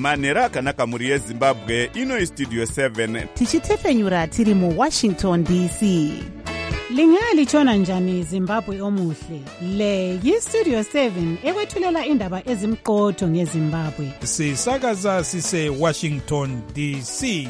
manhero akanaka mhuri yezimbabwe. Ino istudio 7 tichitefenyura tiri muwashington dc. Lingalitshona njani Zimbabwe omuhle? Le yistudio 7 ekwethulela indaba ezimqotho ngeZimbabwe. Sisakaza sise Washington DC.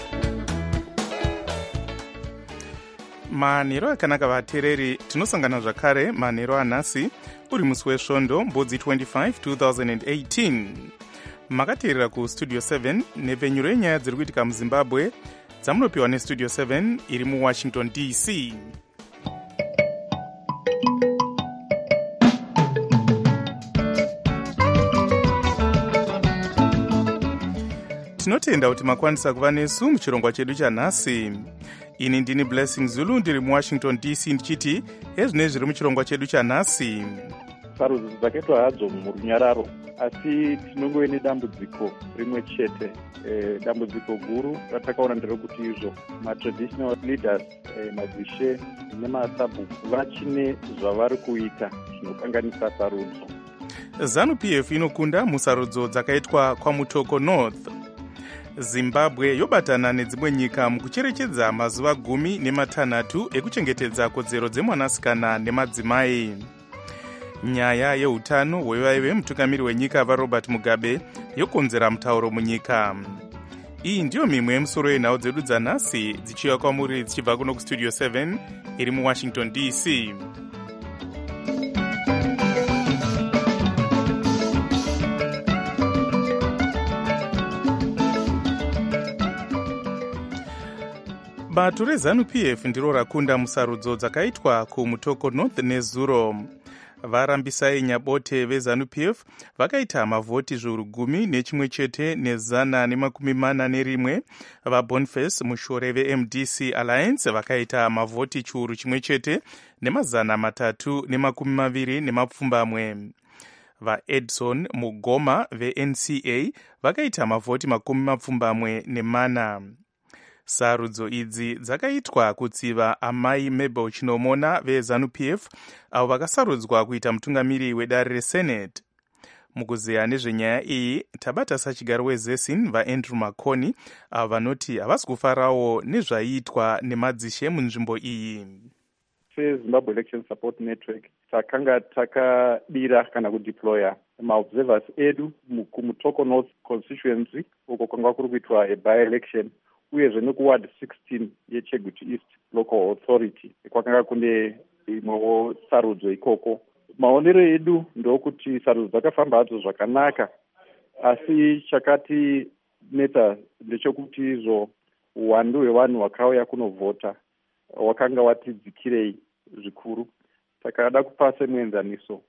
manhero akanaka vateereri, tinosangana zvakare manhero anhasi uri musi wesvondo mbudzi 25 2018. makateerera kustudio 7 nepfenyuro yenyaya dziri kuitika muzimbabwe dzamunopiwa nestudio 7 iri muwashington dc. tinotenda kuti makwanisa kuva nesu muchirongwa chedu chanhasi. ini ndini Blessing Zulu ndiri muwashington dc ndichiti ezvine zviri muchirongwa chedu chanhasi. sarudzo dzakaitwa hadzo murunyararo, asi tinongove nedambudziko rimwe chete. Dambudziko guru ratakaona nderekuti izvo matraditional leaders, madzishe nemasabhuku vachine zvavari kuita zvinokanganisa sarudzo. ZANU-PF inokunda musarudzo dzakaitwa kwaMutoko North. Zimbabwe yobatana nedzimwe nyika mukucherechedza mazuva 16 ekuchengetedza kodzero dzemwanasikana nemadzimai. nyaya yeutano hwevaive mutungamiri wenyika vaRobert Mugabe yokonzera mutauro munyika. iyi ndiyo mimwe yemusoro yenhau dzedu dzanhasi dzichiuya kwamuri dzichibva kuno kustudio 7 iri muwashington dc. bato reZANU-PF ndiro rakunda musarudzo dzakaitwa kuMutoko North nezuro. varambisai nyabote veZANU-PF vakaita mavhoti zviuru 10,141. vaBoniface Mushore veMDC Alliance vakaita mavhoti chiuru 1,320. vaEdson Mugoma veNCA vakaita mavhoti 40. sarudzo idzi dzakaitwa kutsiva amai Mabel Chinomona veZANU-PF avo vakasarudzwa kuita mutungamiri wedare reSenate. mukuzeya nezvenyaya iyi tabata sachigaro weZESIN vaAndrew Makoni avo vanoti havasi kufarawo nezvaiitwa nemadzishe munzvimbo iyi. seZimbabwe Election Support Network takanga takadira kana kudeploya maobservers edu kuMutoko North constituency uko kwanga kuri kuitwa by-election, uyezve nekuward 16 yeChegutu East Local Authority kwakanga kune imwewo sarudzo ikoko. maonero edu ndokuti sarudzo dzakafamba hadzo zvakanaka, asi chakati neta ndechekuti izvo uwandu hwevanhu vakauya kunovhota wakanga watidzikirei zvikuru. takada kupa semuenzaniso,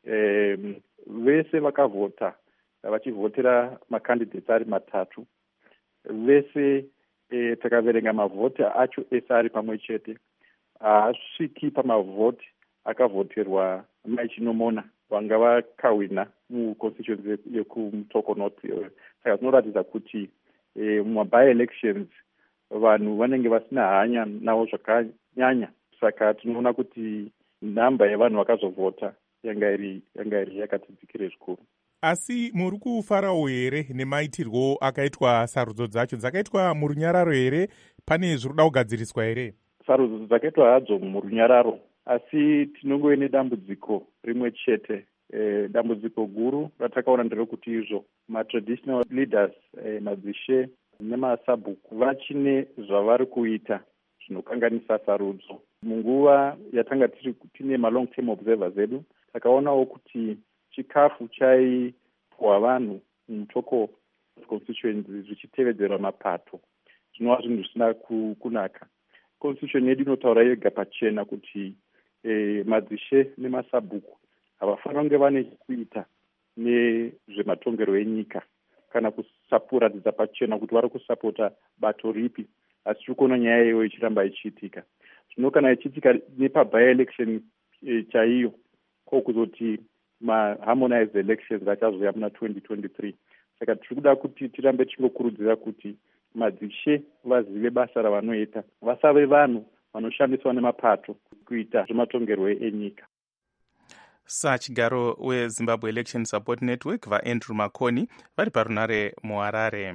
vese vakavhota vachivhotera makandidates ari 3 vese takaverenga mavhoti acho ese ari pamwe chete. haasviki pamavhoti akavhoterwa mai Chinomona vanga vakawina muconstituency yekuMutoko North. saka zvinoratidza kuti by-elections vanhu vanenge vasina hanya navo zvakanyanya. saka tinoona kuti nhamba yevanhu vakazovhota yanga iri yakatidzikire zvikuru. asi muri kufarawo here nemaitirwo akaitwa sarudzo dzacho? dzakaitwa murunyararo here? pane zviri kuda kugadziriswa here? sarudzo dzakaitwa hadzo murunyararo, asi tinongove nedambudziko rimwe chete. dambudziko guru ratakaona nderekuti izvo matraditional leaders, madzishe nemasabhuku vachine zvavari kuita zvinokanganisa sarudzo. munguva yatanga tine malong term observers edu takaonawo kuti chikafu chaipuwa vanhu mumutoko constituency zvichitevedzerwa mapato zvinova zvinhu zvisina kunaka. constitution yedu inotaura yega pachena kuti madzishe nemasabhuku havafanira kunge vane kuita nezvematongerwo enyika kana kusapuratidza pachena kuti vari kusapota bato ripi, asi tiri kuona nyaya iyoyo ichiramba ichiitika. zvino kana ichiitika nepaby-election chaiyo kokuzoti ma-harmonized elections achazoya muna 2023. saka tiri kuda kuti tirambe tichingokurudzira kuti madzishe vazive basa ravanoita, vasave vanhu vanoshandiswa nemapato kuita zvematongerwo enyika. Sachigaro weZimbabwe Election Support Network vaAndrew Makoni vari parunare muHarare.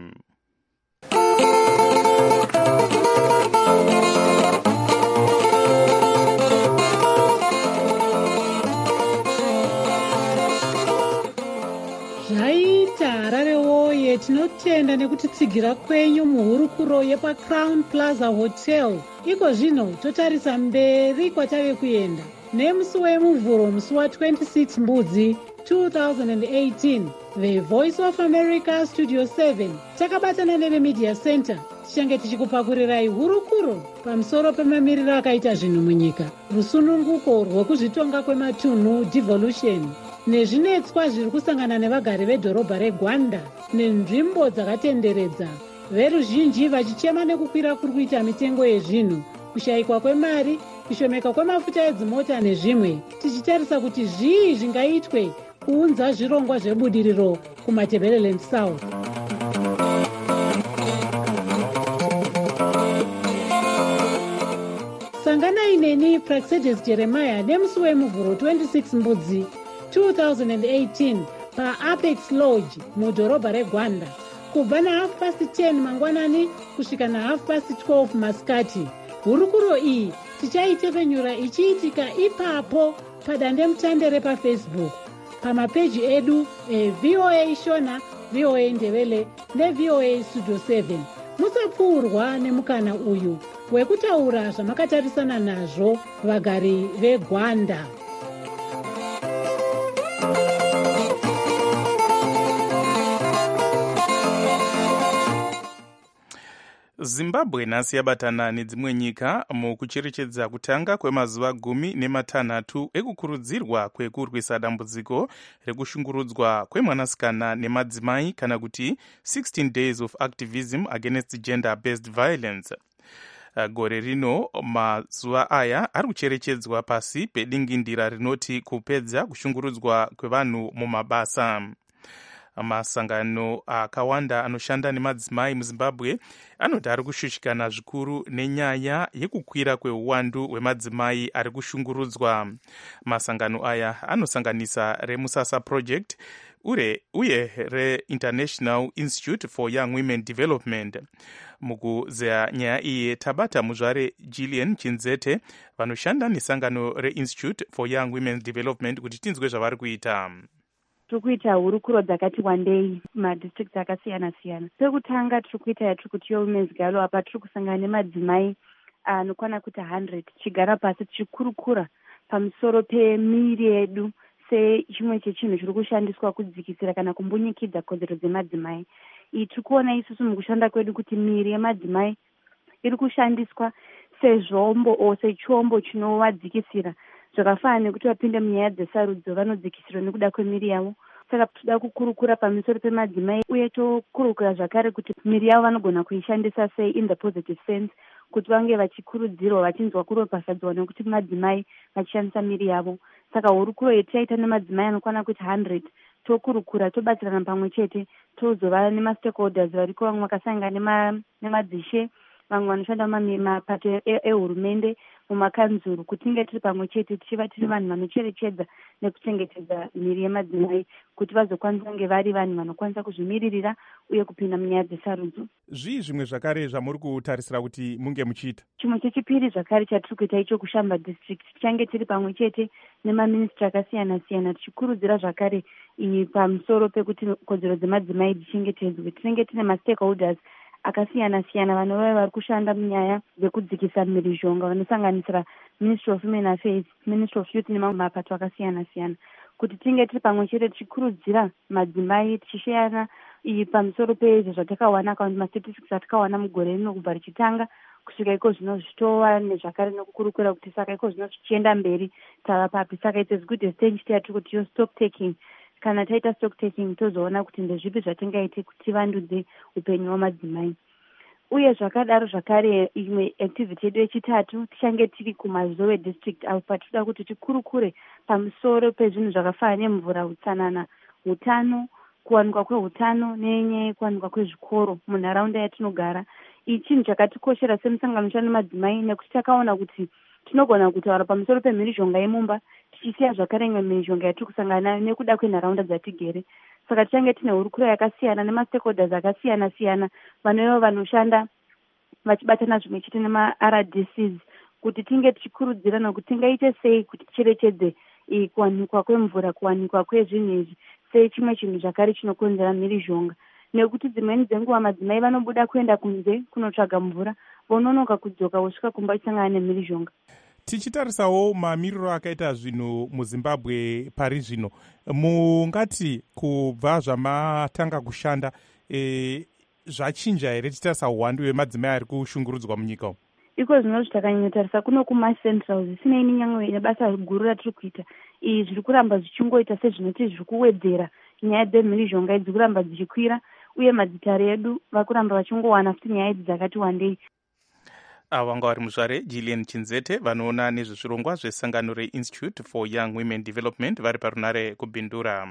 Zvaita Harare woye, tinotenda nekuti tsigira kwenyu muhurukuro yepaCrown Plaza Hotel. Iko zvino totarisa mberi kwatave kuenda nemusi wemuvhuro, musi wa26 Mbudzi 2018. The Voice of America Studio 7 takabatana neveMedia Center tichange tichikupakurirai hurukuro pamusoro pemamiriro akaita zvinhu munyika, rusununguko rwekuzvitonga kwematunhu devolution, nezvinetswa zviri kusangana nevagari vedhorobha reGwanda nenzvimbo dzakatenderedza, veruzhinji vachichema nekukwira kuri kuita mitengo yezvinhu, kushayikwa kwemari, kushomeka kwemafuta edzimota nezvimwe, tichitarisa kuti zvii zvingaitwe kuunza zvirongwa zvebudiriro kuMatabeleland South. Sanganai neni Praxedis Jeremiah nemusi wemuvhuro 26 Mbudzi 2018 paApex Lodge mudhorobha reGwanda kubva na10:30 mangwanani kusvika na12:30 masikati. Hurukuro iyi tichaitepfenyura ichiitika ipapo padandemutande repaFacebook, pamapeji edu VOA Shona, VOA Ndebele neVOA Studio 7. Musapfuurwa nemukana uyu wekutaura zvamakatarisana nazvo vagari veGwanda. Zimbabwe nhasi yabatana nedzimwe nyika mukucherechedza kutanga kwemazuva 16 ekukurudzirwa kwekurwisa dambudziko rekushungurudzwa kwemwanasikana nemadzimai, kana kuti 16 days of activism against gender-based violence. Gore rino mazuva aya ari kucherechedzwa pasi pedingindira rinoti kupedza kushungurudzwa kwevanhu mumabasa. Masangano akawanda anoshanda nemadzimai muZimbabwe anoti ari kushushikana zvikuru nenyaya yekukwira kweuwandu hwemadzimai ari kushungurudzwa. Masangano aya anosanganisa reMusasa Project uye reInternational Institute for Young Women Development. Mukuzeya nyaya iyi tabata muzvare Gillian Chinzete vanoshanda nesangano reInstitute for Young Women Development kuti tinzwe zvavari kuita. Tiri kuita hurukuro dzakati wandei madistricts akasiyana siyana. Pekutanga tiri kuita yatiri kuti Women's Galo, apa tiri kusangana nemadzimai anokwana kuti 100 tichigara pasi tichikurukura pamusoro pemiri yedu sechimwe chechinhu chiri kushandiswa kudzikisira kana kumbunyikidza kodzero dzemadzimai. Tiri kuona isusu mukushanda kwedu kuti miri yemadzimai iri kushandiswa sezvombo sechombo chinovadzikisira, zvakafanana nekuti vapinde munyaya dzesarudzo vanodzikisirwa nekuda kwemiri yavo. Saka toda kukurukura pamusoro pemadzimai uye tokurukura zvakare kuti miri yavo vanogona kuishandisa sei in the positive sense, kuti vange vachikurudzirwa vachinzwa kuropafadzwa nekuti madzimai vachishandisa miri yavo. Saka hurukuro yetichaita nemadzimai anokwana kuti 100 tokurukura, tobatsirana pamwe chete, tozova nemastakeholders variko, vamwe vakasangana nemadzishe, vamwe vanoshanda mumapato ehurumende, mumakanzuru, kuti tinge tiri pamwe chete tichiva tiri vanhu vanocherechedza nekuchengetedza miri yemadzimai kuti vazokwanisa kunge vari vanhu vanokwanisa kuzvimiririra uye kupinda munyaya dzesarudzo. Zvii zvimwe zvakare zvamuri kutarisira kuti munge muchiita? Chimwe chechipiri zvakare chatiri kuita icho kushamba district, tichange tiri pamwe chete nemaministri akasiyana siyana tichikurudzira zvakare pamusoro pekuti kodzero dzemadzimai dzichengetedzwe. Tinenge tine mastakeholders akasiyana siyana vanova vari kushanda munyaya dzekudzikisa mhirizhonga, vanosanganisira Ministry of Women Affairs, Ministry of Youth nemapato akasiyana siyana, kuti tinge tiri pamwe chete tichikurudzira madzimai tichisheyana pamusoro pezvo zvatakawana kana mastatistics atakawana mugore rino kubva richitanga kusvika iko zvino zvichitova nezvakare nekukurukura kuti saka iko zvino zvichienda mberi tava papi. Saka it's as good as stage tiyati kuti yo stock taking. Kana taita stock taking tozoona kuti ndezvipi zvatingaite kuti vandudze upenyu hwamadzimai. Uye zvakadaro zvakare imwe activity yedu yechitatu tichange tiri kuMazowe district apo patinoda kuti tikurukure pamusoro pezvinhu zvakafanana nemvura, utsanana, utano, kuwanikwa kwehutano nenyaya yekuwanikwa kwezvikoro munharaunda yatinogara. chinhu chakatikoshera semusangano ushanda nemadzimai, nekuti takaona kuti tinogona kutaura pamusoro pemhirizhonga yemumba tichisiya zvakare imwe mhirizhonga yatiri kusangana nayo nekuda kwenharaunda dzatigere. Saka tichange tine hurukuro yakasiyana nemastakeholders akasiyana siyana vanova vanoshanda vachibatana zvimwe chete nemaRDCs kuti tinge tichikurudzirana kuti tingaite sei kuti ticherechedze kuwanikwa kwemvura, kuwanikwa kwezvinhu izvi sei chimwe chinhu zvakare chinokonzera mhirizhonga. Nekuti dzimweni dzenguva madzimai vanobuda kuenda kunze kunotsvaga mvura, vononoka kudzoka vosvika kumba chisangana nemhirizhonga. Tichitarisawo mamiriro akaita zvinhu muZimbabwe pari zvino, mungati kubva zvamatanga kushanda zvachinja here tichitarisa uwandu hwemadzimai ari kushungurudzwa munyika umu? Iko zvinozvi takanyanyotarisa kuno kumacentrals zvisinei nenyangwe nebasa guru ratiri kuita, izvi zviri kuramba zvichingoita sezvinoti zviri kuwedzera nyaya dzemhirizhonga idzi kuramba dzichikwira, uye madzitare edu vari kuramba vachingowana futi nyaya idzi dzakati wandei. Vanga vari muzvare Gillian Chinzete vanoona nezvezvirongwa zvesangano reInstitute for Young Women Development vari parunare kubhindura.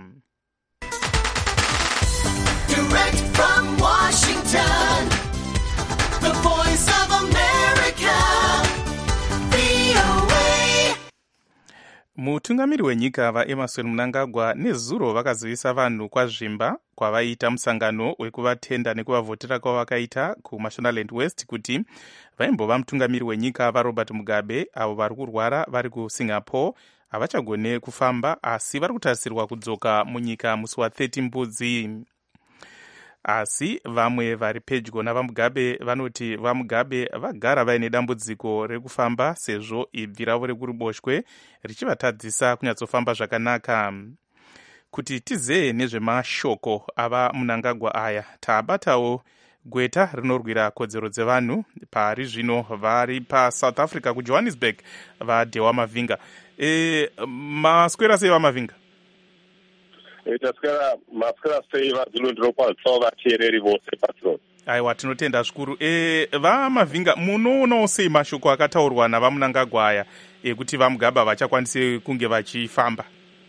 Direct from Washington, the voice of America, VOA. Mutungamiri wenyika vaEmerson Mnangagwa nezuro vakazivisa vanhu kwazvimba kwavaita musangano wekuvatenda nekuvavhotera kwavakaita kuMashonaland West kuti vaimbova mutungamiri wenyika vaRobert Mugabe avo vari kurwara vari kuSingapore havachagone kufamba asi vari kutarisirwa kudzoka munyika musi wa30 Mbudzi. Asi vamwe vari pedyo navaMugabe vanoti vaMugabe vagara vaine dambudziko rekufamba sezvo ibvi ravo rekuruboshwe richivatadzisa kunyatsofamba zvakanaka. Kuti tizee nezvemashoko ava Mnangagwa aya, taabatawo gweta rinorwira kodzero dzevanhu pari zvino vari paSouth Africa kuJohannesburg vaDhewa Mavinga. Maswera sei vaMavinga? Maswera sei vadzilondirokwazvo vateereri vose patrol. Aiwa, tinotenda zvikuru. VaMavinga, munoonawo sei mashoko akataurwa navaMnangagwa aya ekuti vaMugabe havachakwanisi kunge vachifamba?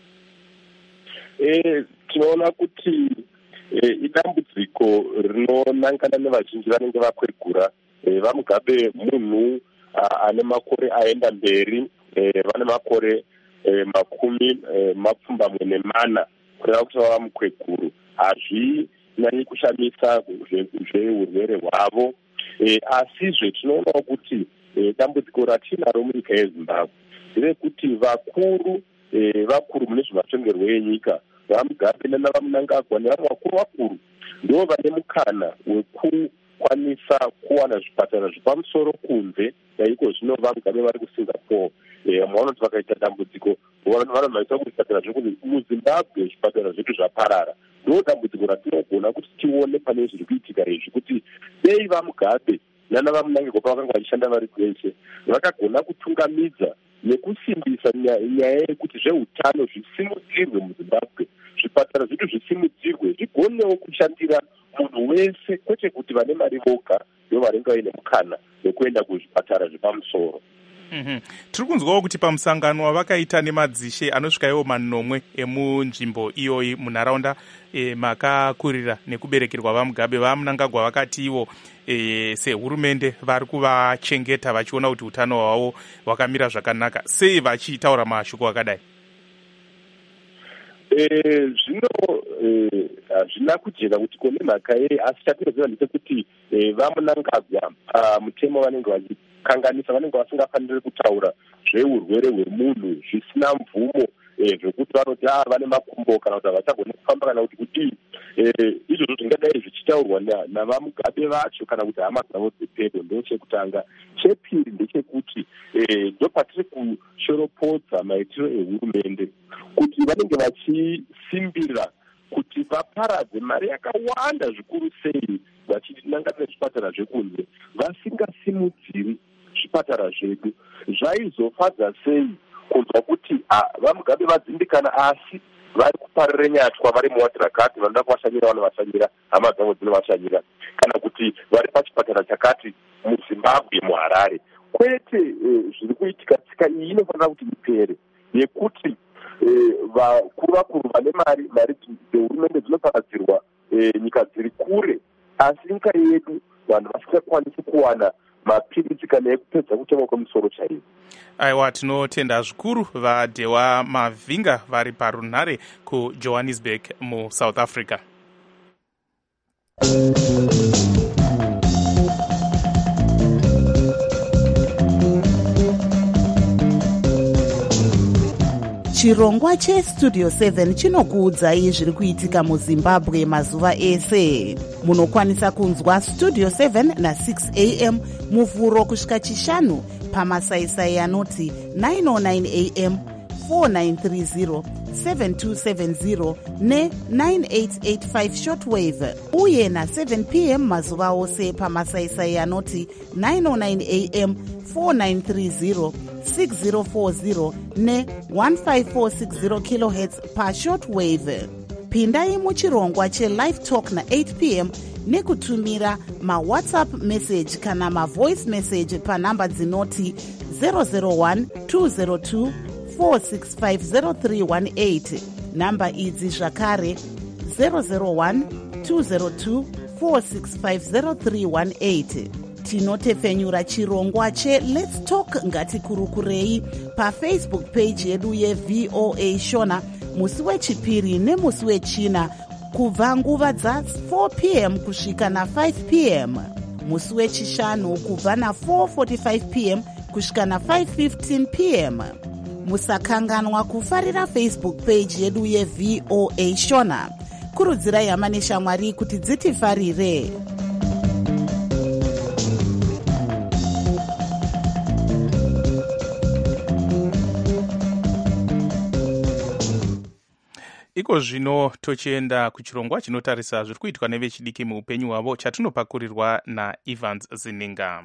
Tinoona kuti idambudziko rinonangana nevazhinji vanenge vakwegura. vaMugabe munhu ane makore aenda mberi, vane makore makumi mapfumbamwe nemana kureva kuti vava mukweguru. Hazvinyanyi kushamisa zveurwere hwavo, asizve tinoonawo kuti dambudziko ratinaro munyika yeZimbabwe nderekuti vakuru mune zvematongerwo enyika, vaMugabe navaMnangagwa nevamwe vakuru ndo vane mukana wekukwanisa kuwana zvipatara zvepamusoro kunze. Iko zvino vaMugabe vari kuSingapore, mavanoti vakaita dambudziko vanomhanyisa kuzvipatara zvekunze. MuZimbabwe zvipatara zvedu zvaparara. Ndo dambudziko ratinogona kuti tione pane zviri kuitika izvi, kuti dei vaMugabe navaMnangagwa pavakanga vachishanda vari kwese vakagona kutungamidza nekusimbisa nyaya yekuti zveutano zvisimudzirwe muZimbabwe, zvipatara zvedu zvisimudzirwe, zvigonewo kushandira munhu wese, kwete kuti vane mari voga ndo vanenge vaine mukana wekuenda kuzvipatara zvepamusoro. Tiri kunzwawo kuti pamusangano wavakaita nemadzishe anosvika iwo manomwe emunzvimbo iyoyi munharaunda makakurira nekuberekerwa vaMugabe, vaMnangagwa vakati ivo sehurumende vari kuvachengeta vachiona kuti utano hwavo hwakamira zvakanaka. Sei vachitaura mashoko akadai? Zvino hazvina kujeka kuti kone mhaka yei, asi chatinoziva ndechekuti vaMnangagwa mutemo vanenge vachikanganisa, vanenge vasingafaniri kutaura zveurwere hwemunhu zvisina mvumo, zvekuti vanoti vane makumbo kana kuti havachagone kufamba kana kuti kudii. Izvozvo zvingadai zvichitaurwa navaMugabe vacho kana kuti hama dzavo dzepedo. Ndo chekutanga. Chepiri ndechekuti ndo patiri kushoropodza maitiro ehurumende kuti vanenge vachisimbira kuti vaparadze mari yakawanda zvikuru sei vachinangana nezvipatara zvekunze, vasingasimudziri zvipatara zvedu. Zvaizofadza sei kunzwa kuti vaMugabe vadzimbikana asi vari kuparire nyatwa, vari muwadi rakati, vanoda kuvashanyira vanovashanyira, hama dzavo dzinovashanyira, kana kuti vari pachipatara chakati muZimbabwe muHarare. Kwete, zviri kuitika tsika iyi inofanira kuti ipere, yekuti vakuru vane mari dzehurumende dzinoparadzirwa nyika dziri kure, asi nyika yedu vanhu vasingakwanisi kuwana mapirisi kana ekupedza kutengwa kwemusoro chaivo. Aiwa, tinotenda zvikuru vaDhewa Mavhinga vari parunhare kuJohannesburg muSouth Africa. chirongwa chestudio 7 chinokuudzai zviri kuitika muzimbabwe mazuva ese. Munokwanisa kunzwa studio 7 na6 am muvhuro kusvika chishanu pamasaisai anoti 909 am 4930 7270 ne9885 shortwave uye na7 pm mazuva ose pamasaisai anoti 909 am 4930 6040 ne1540 kHz pashortwave. Pindai muchirongwa chelive talk na8 pm nekutumira mawhatsapp message kana mavoice message panhamba dzinoti 001 202 4650318. Namba idzi zvakare 001 202 4650318. Tinotefenyura chirongwa cheLet's Talk ngatikurukurei pafacebook page yedu yeVOA Shona musi wechipiri nemusi wechina kubva nguva dza4 pm kusvika na5 pm, musi wechishanu kubva na4:45 pm kusvika na5:15 pm. Musakanganwa kufarira Facebook page yedu yeVOA Shona. Kurudzirai hama neshamwari kuti dzitifarire. Iko zvino tochienda kuchirongwa chinotarisa zviri kuitwa nevechidiki muupenyu hwavo chatinopakurirwa naEvans Zininga.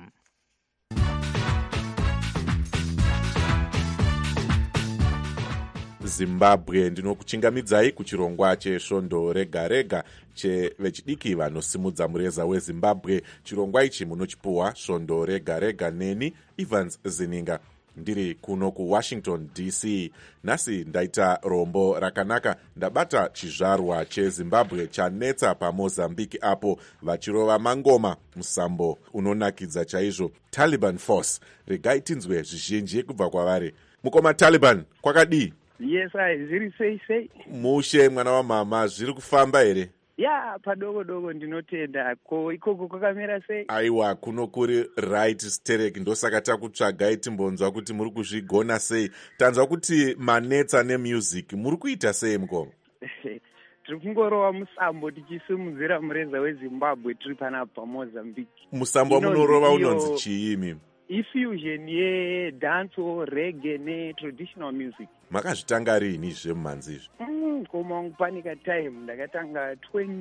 Zimbabwe ndinokuchingamidzai kuchirongwa chesvondo rega rega chevechidiki vanosimudza mureza weZimbabwe. Chirongwa ichi munochipuwa svondo rega rega neni Evans Zininga ndiri kuno kuWashington DC. Nhasi ndaita rombo rakanaka, ndabata chizvarwa cheZimbabwe chanetsa paMozambique apo vachirova mangoma musambo unonakidza chaizvo. Taliban Force, regai tinzwe zvizhinji kubva kwavari. Mukoma Taliban, kwakadii? Yes, zviri sei. Mushe mwana wamama, zviri kufamba here? Ya, padoko ndinotenda. Ko ikoko kwakamira sei? Aiwa, kuno kuri right sterek, ndosaka takutsvagai timbonzwa kuti muri kuzvigona sei. Tanzwa kuti manetsa nemusic muri kuita sei mukoma? Tiri kungorova musambo tichisimudzira mureza weZimbabwe tiri panapa paMozambique. Musambo wamunorova unonzi chiimi? Ifusion yedancewo, reggae netraditional music. Makazvitanga rini zvemumhanzizvi? Koma panika time ndakatanga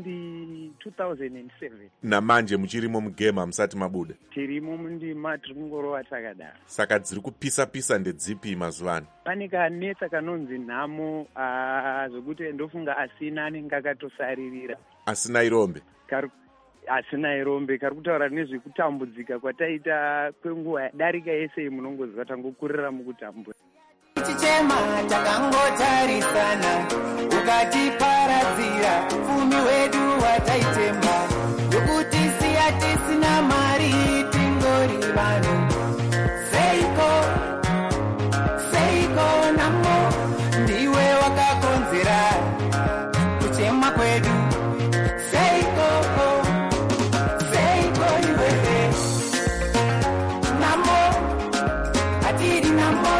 2007. Namanje muchirimo mugema musati mabuda? Tirimo mundima, tiri kungorova takadaro. Saka dziri kupisa nedzipi mazuvano? Pane kanetsa kanonzi nhamo, zvokuti ndofunga asina anenge akatosaririra. Asina irombe? Asina irombe, kari kutaura nezvekutambudzika kwataita kwenguva yadarika yese munongoziva tangokurira mukutambura. Chichema takangotarisana ukatiparadzira ufumi wedu wataitemba yokuti siya tisina mari tingori vanhu seiko namo ndiwe wakakonzera kuchema kwedu seiko iwe namo atiri namo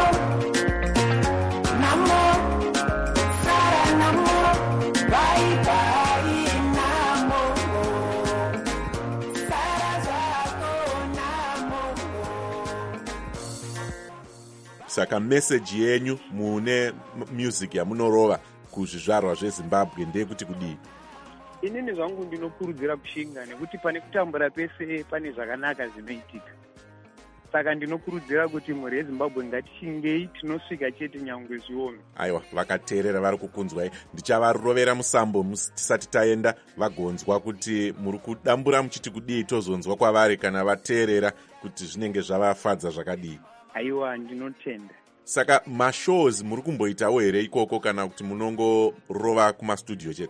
saka meseji yenyu mune music yamunorova kuzvizvarwa zveZimbabwe ndeyekuti kudii? Inini zvangu ndinokurudzira kushinga nekuti pane kutambura pese pane zvakanaka zvinoitika. Saka ndinokurudzira kuti mhuri yeZimbabwe ngatishingei, tinosvika chete nyangwe zviome. Aiwa, vakateerera vari kukunzwai. Ndichavarovera musambo tisati taenda vagonzwa kuti muri kudambura muchiti kudii, tozonzwa kwavari kana vateerera kuti zvinenge zvavafadza zvakadii. Aiwa, ndinotenda. Saka mashows muri kumboitawo here ikoko kana kuti munongorova kumastudio chete?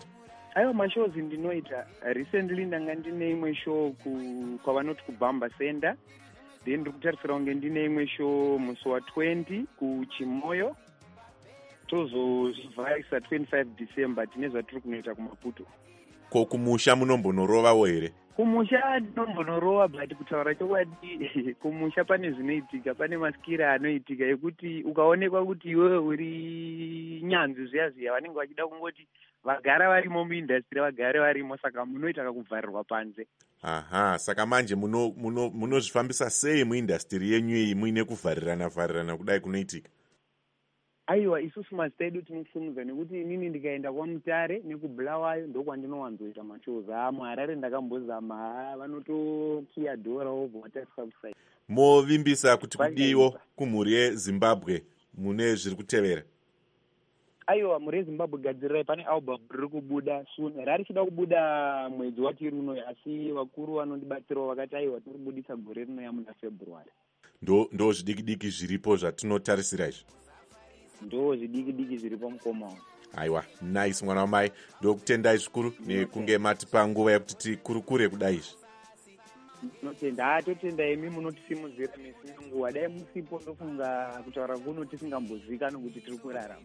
aiwa mashows ndinoita recently ndanga ndine imwe show kwavanoti kubhamba center, then ndiri kutarisira kunge ndine imwe show musi wa20 kuchimoyo, tozozvivhaisa 25 December tine zvatiri kunoita kumaputo. Ko kumusha munombonorovawo here? Kumusha ndinombonorova, but kutaura chokwadi kumusha pane zvinoitika, pane maskira anoitika ekuti ukaonekwa kuti iwewe uri nyanzvi zviya vanenge vachida kungoti vagara varimo muindastry vagare varimo, saka munoita kakubvarirwa panze. Aha, saka manje munozvifambisa sei muindastry yenyu iyi muine kuvharirana kudai kunoitika? Aiwa, isusu mazita edu tinokusunudza nekuti inini ndikaenda kwaMutare nekubulawayo ndokwandinowanzoita mashows. Muharare ndakambozama, vanotokiya dhora wobva watarisa kusaida. Movimbisa kuti kudiwo kumhuri yeZimbabwe mune zviri kutevera? Aiwa, mhuri yeZimbabwe gadzirirai, pane album riri kubuda soon. Rarichida kubuda mwedzi watiri unoyi, asi vakuru vanondibatsirawo vakati aiwa tiribudisa gore rinouya muna February. Ndo zvidiki zviripo zvatinotarisira izvi? Ndo zvidiki zviripo mukoma. Aiwa, nice mwana wamai. Ndokutendai zvikuru nekunge matipa nguva yekuti tikurukure kudai izvi. Notenda, totenda imi munotisimudzira misi nenguva. Dai musipo ndofunga kutaura kuno tisingambozivikanwi kuti tiri kurarama.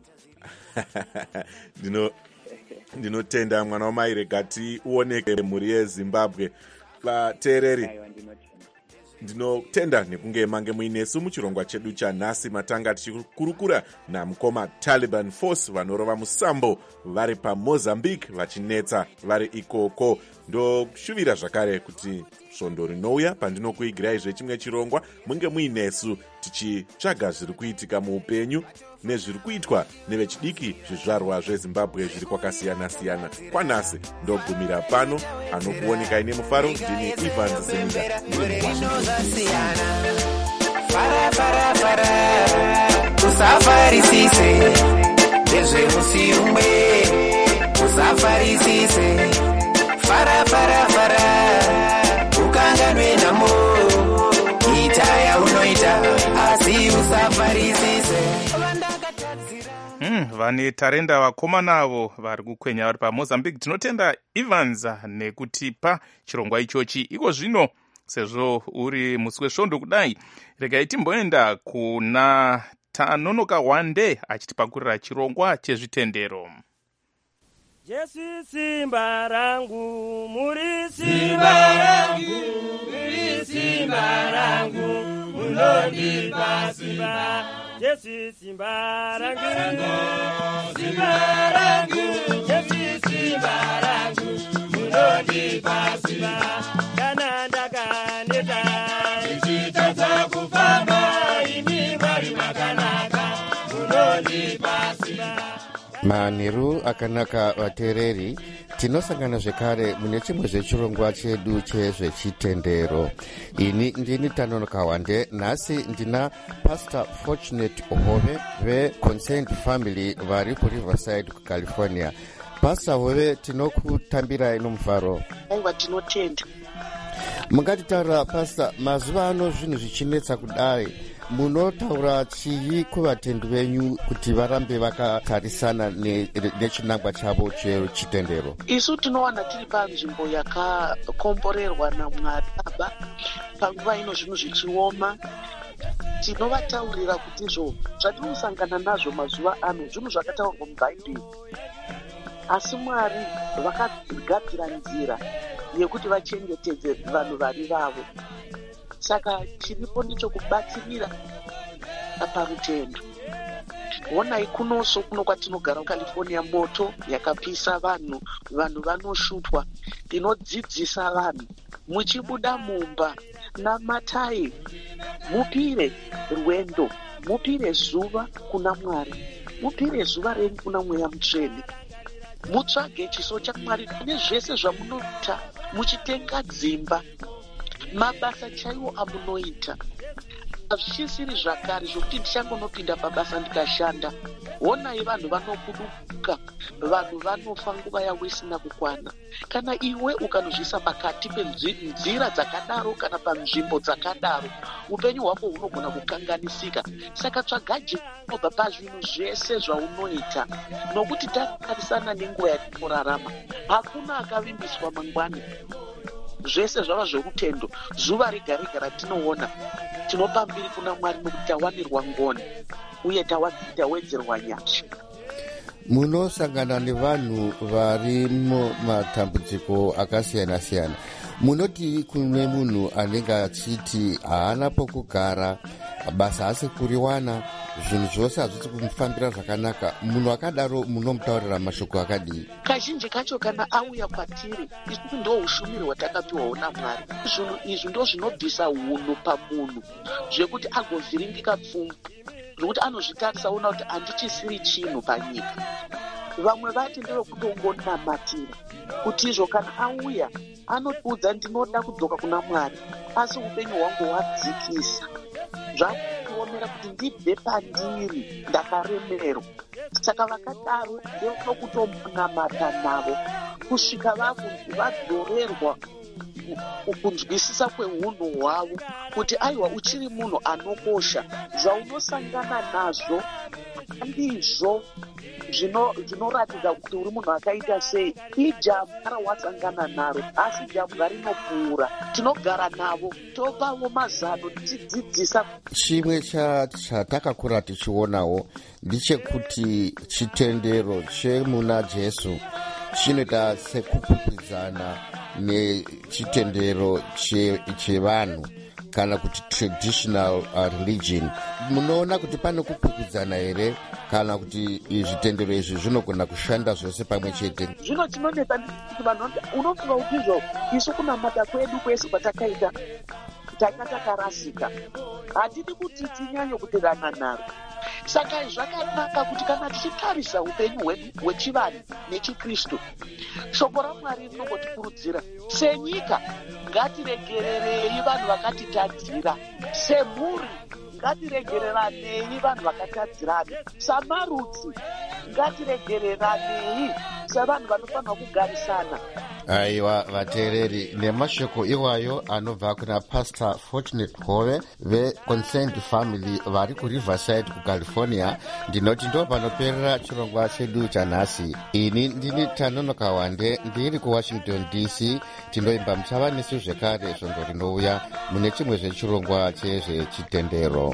Ndinotenda mwana wamai, rega tioneke mhuri yeZimbabwe. Vateereri, ndinotenda nekunge mange muinesu muchirongwa chedu chanhasi, matanga tichikurukura namukoma Taliban Force vanorova musambo vari paMozambique vachinetsa vari ikoko. Ndoshuvira zvakare kuti svondo rinouya pandinokuigirai zvechimwe chirongwa munge muinesu tichitsvaga zviri kuitika muupenyu nezviri kuitwa nevechidiki zvizvarwa zveZimbabwe zviri kwakasiyana-siyana. Kwanhasi ndogumira pano, anokuonekai nemufaro ndini Ivan Zeninga. Usafarisise ndezvemusirumwe, usafarisise fara ukanganwe nhamo, ita yaunoita asi usafarisise. Vane tarenda vakomana avo vari kukwenya vari paMozambique. Tinotenda Evans nekutipa chirongwa ichochi. Iko zvino sezvo uri musi wesvondo kudai, regai timboenda kuna Tanonoka Wande achitipakurira chirongwa chezvitendero. Jesu simba rangu, muri simba rangu, muri simba rangu, munondipa simba. Jesu simba rangu, simba rangu, Jesu simba rangu, munondipa simba. Kana ndakaneta, ichitadza kufamba, imi Mwari makanaka, munondipa simba. Manheru akanaka vateereri, tinosangana zvekare mune chimwe zvechirongwa chedu chezvechitendero. Ini ndini Tanonoka Wande. Nhasi ndina Pastor Fortunate Hove veConsent Family vari kuRiverside kuCalifornia. Pastor Hove, tinokutambirai nomufaro. Aiwa, tinotenda. Mungatitaura Pastor, mazuva ano zvinhu zvichinetsa kudai, munotaura chii kuvatendi venyu kuti varambe vakatarisana nechinangwa chavo chechitendero? Isu tinowana tiri panzvimbo yakakomborerwa naMwari Baba. Panguva ino zvinhu zvichioma, tinovataurira kuti zvatinosangana nazvo mazuva ano zvinhu zvakataurwa mubhaibheri, asi Mwari vakagadzira nzira yekuti vachengetedze vanhu vari vavo. Saka chiripo ndicho kubatsirira parutendo. Honai kunoso kuno kwatinogara kuCalifornia, moto yakapisa vanhu vanoshutwa. Tinodzidzisa vanhu, muchibuda mumba namatai, mupire rwendo, mupire zuva kuna Mwari, mupire zuva renyu kuna Mweya Mutsvene, mutsvage chiso chaMwari nezvese zvamunoita, muchitenga dzimba, mabasa chaiwo amunoita. hazvisisiri zvakare zvokuti ndichangonopinda pabasa ndikashanda. Honai vanhu vanokuduka, vanhu vanofa nguva yavo isina kukwana. Kana iwe ukanozvisa pakati penzira dzakadaro kana panzvimbo dzakadaro, upenyu hwako hunogona kukanganisika. Saka tsvaga Jesu unobva pazvinhu zvese zvaunoita, nokuti tatarisana nenguva yatinorarama. Hakuna akavimbiswa mangwani. Zvese zvava zvorutendo. Zuva rega rega ratinoona tinopa mbiri kuna Mwari nokuti tawanirwa ngoni uye tawedzerwa nyasha. Munosangana nevanhu vari mumatambudziko akasiyana-siyana. Munoti kune munhu anenge achiti haana pokugara, basa hasi kuriwana, zvinhu zvose hazvisi kumufambira zvakanaka. Munhu akadaro munomutaurira mashoko akadii? Kazhinji kacho kana auya kwatiri, izvi ndo ushumiri hwatakapiwawo naMwari. Zvinhu izvi ndo zvinobvisa hunhu pamunhu, zvekuti agovhiringika pfungwa, zvokuti anozvitarisa ona kuti handichisiri chinhu panyika. Vamwe vati ndevekutongonamatira kuti izvo kana auya anotiudza ndinoda kudzoka kuna Mwari, asi upenyu hwangu hwadzikisa. Zvakuomera kuti ndibve pandiri ndakaremerwa. Saka vakadaro ndokuda kutomunamata navo kusvika vadzorerwa kunzwisisa kwehunhu hwavo kuti aiwa uchiri munhu anokosha. Zvaunosangana nazvo ndizvo zvinoratidza kuti uri munhu akaita sei. Ijambo rawasangana naro, asi jambo rinopfuura. Tinogara navo, topavo mazano, tichidzidzisa. Chimwe chatakakura tichionawo ndechekuti chitendero chemuna Jesu chinoita sekukwikwidzana nechitendero chevanhu kana kuti traditional religion. Munoona kuti pane kukwikwidzana here kana kuti zvitendero izvi zvinogona kushanda zvose pamwe chete? Zvino chinonetsa kuti vanhu unofunga kuti izvo isu kunamata kwedu kwese kwatakaita tanga takarasika, hatidi kuti tinyanye kuterana naro. Saka zvakanaka kuti kana tichitarisa upenyu hwedu hwechivanhu nechikristu, shoko raMwari rinongotikurudzira senyika ngatiregererei vanhu vakatitadzira, semhuri ngatiregereranei vanhu vakatadzirana, samarudzi ngatiregereranei sevanhu vanofanira kugarisana. Aiwa vateereri, nemashoko iwayo anobva kuna Pastor Fortunate Hove veConsent Family vari kuRiverside kuCalifornia. Ndinoti ndo panoperera chirongwa chedu chanhasi. Ini ndini Tanonoka Wande ndiri kuWashington DC. Tinoimba muchava nesu zvekare svondo rinouya mune chimwe zvechirongwa chezvechitendero.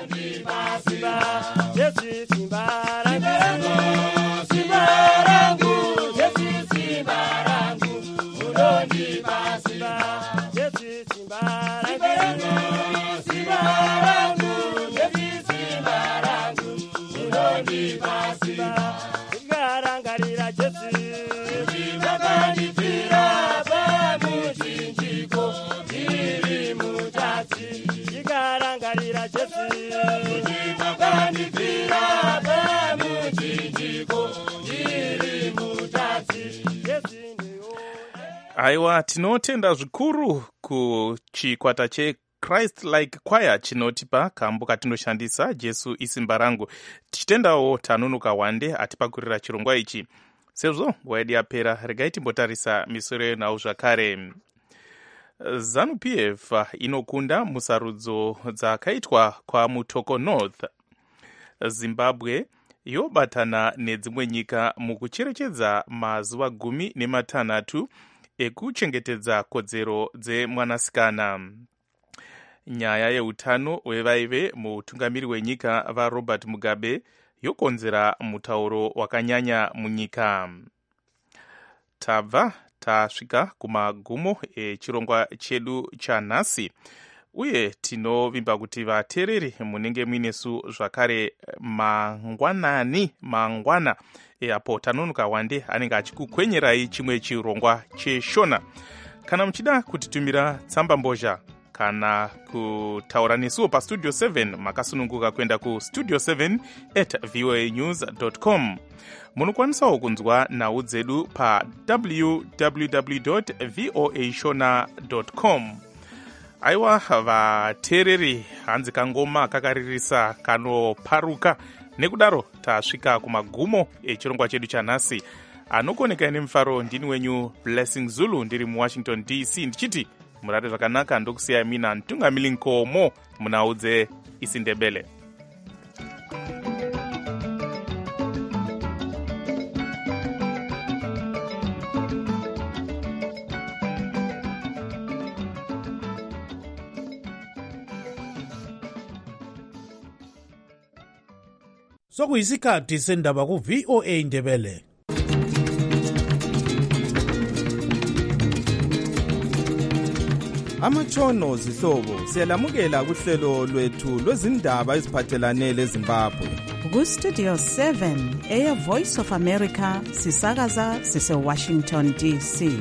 Aiwa, tinotenda zvikuru kuchikwata cheChrist Like Choir chinotipa kambo katinoshandisa Jesu isimba rangu. Tichitendawo Tanonoka Wande atipakurira chirongwa ichi. Sezvo nguva yedu yapera, regai timbotarisa misoro nawo zvakare. ZANU-PF inokunda musarudzo dzakaitwa kwaMutoko North. Zimbabwe yobatana nedzimwe nyika mukucherechedza mazuva 16 ekuchengetedza kodzero dzemwanasikana. Nyaya yeutano hwevaive mutungamiri wenyika vaRobert Mugabe yokonzera mutauro wakanyanya munyika. Tabva tasvika kumagumo echirongwa chedu chanhasi, uye tinovimba kuti vateereri munenge muinesu zvakare mangwana apo Tanonoka Wande anenge achikukwenyerai chimwe chirongwa cheshona. Kana muchida kutitumira tsamba mbozha kana kutaura nesuwo pastudio 7, makasununguka kuenda kustudio 7@voanews.com. munokwanisawo kunzwa nhau dzedu pa www.voashona.com. aiwa vateereri, hanzi kangoma kakaririsa kanopharuka. Nekudaro tasvika kumagumo echirongwa chedu chanhasi. Anokoneka nemufaro ndini wenyu Blessing Zulu, ndiri muWashington DC, ndichiti murare zvakanaka. Ndokusiyai mina Ntungamili Nkomo munhau dzeIsiNdebele. Sokuyisikhathi sendaba ku-VOA Indebele. Amatshono zihlobo siyalamukela kuhlelo lwethu lwezindaba eziphathelane leZimbabwe. Ku-Studio 7 eya Voice of America sisakaza sise-Washington DC.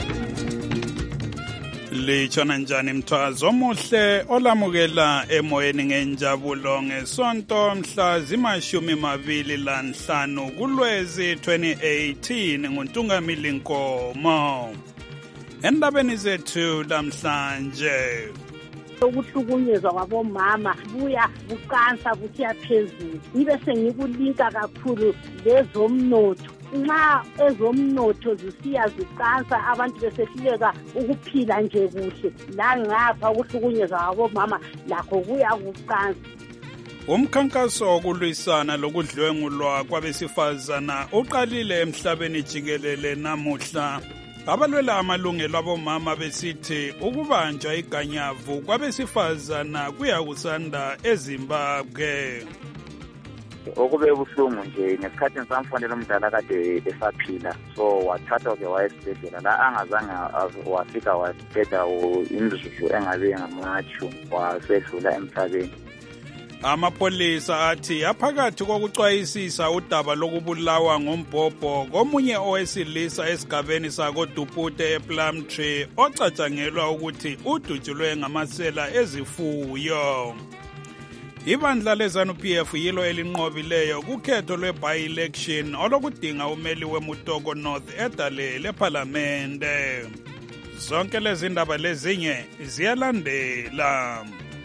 Litshona njani mthwazi omuhle olamukela emoyeni ngenjabulo ngesonto mhla zima-25 kuLwezi 2018 nguNtungamili Nkomo. Endabeni zethu namhlanje, ukuhlukunyezwa kwabomama buya buqansa busiya phezulu, ngibe sengikulinka kakhulu lezomnotho. Nxa ezomnotho zisiya ziqansa abantu besehluleka ukuphila nje kuhle, la ngapha ukuhlukunyezwa kwabomama lakho kuya kuqansa. Umkhankaso wokulwisana lokudlwengulwa kwabesifazana uqalile emhlabeni jikelele namuhla. Abalwela amalungelo abomama besithi ukubanjwa iganyavu kwabesifazana kuyakusanda eZimbabwe. Okube buhlungu nje ngesikhathi samfonela umdala kade esaphila, so wathathwa ke wayesibhedlela la angazange wafika waqeda imizuzu engabe ngamatshu wasedlula emhlabeni. Amapolisa athi aphakathi kokucwayisisa udaba lokubulawa ngombhobho komunye owesilisa esigabeni sakoDupute ePlumtree ocatshangelwa ukuthi udutshulwe ngamasela ezifuyo. Ibandla leZANU-PF yilo elinqobileyo kukhetho lwe-by-election olokudinga umeli weMutoko North edale lephalamende. Zonke lezi ndaba lezinye ziyalandela.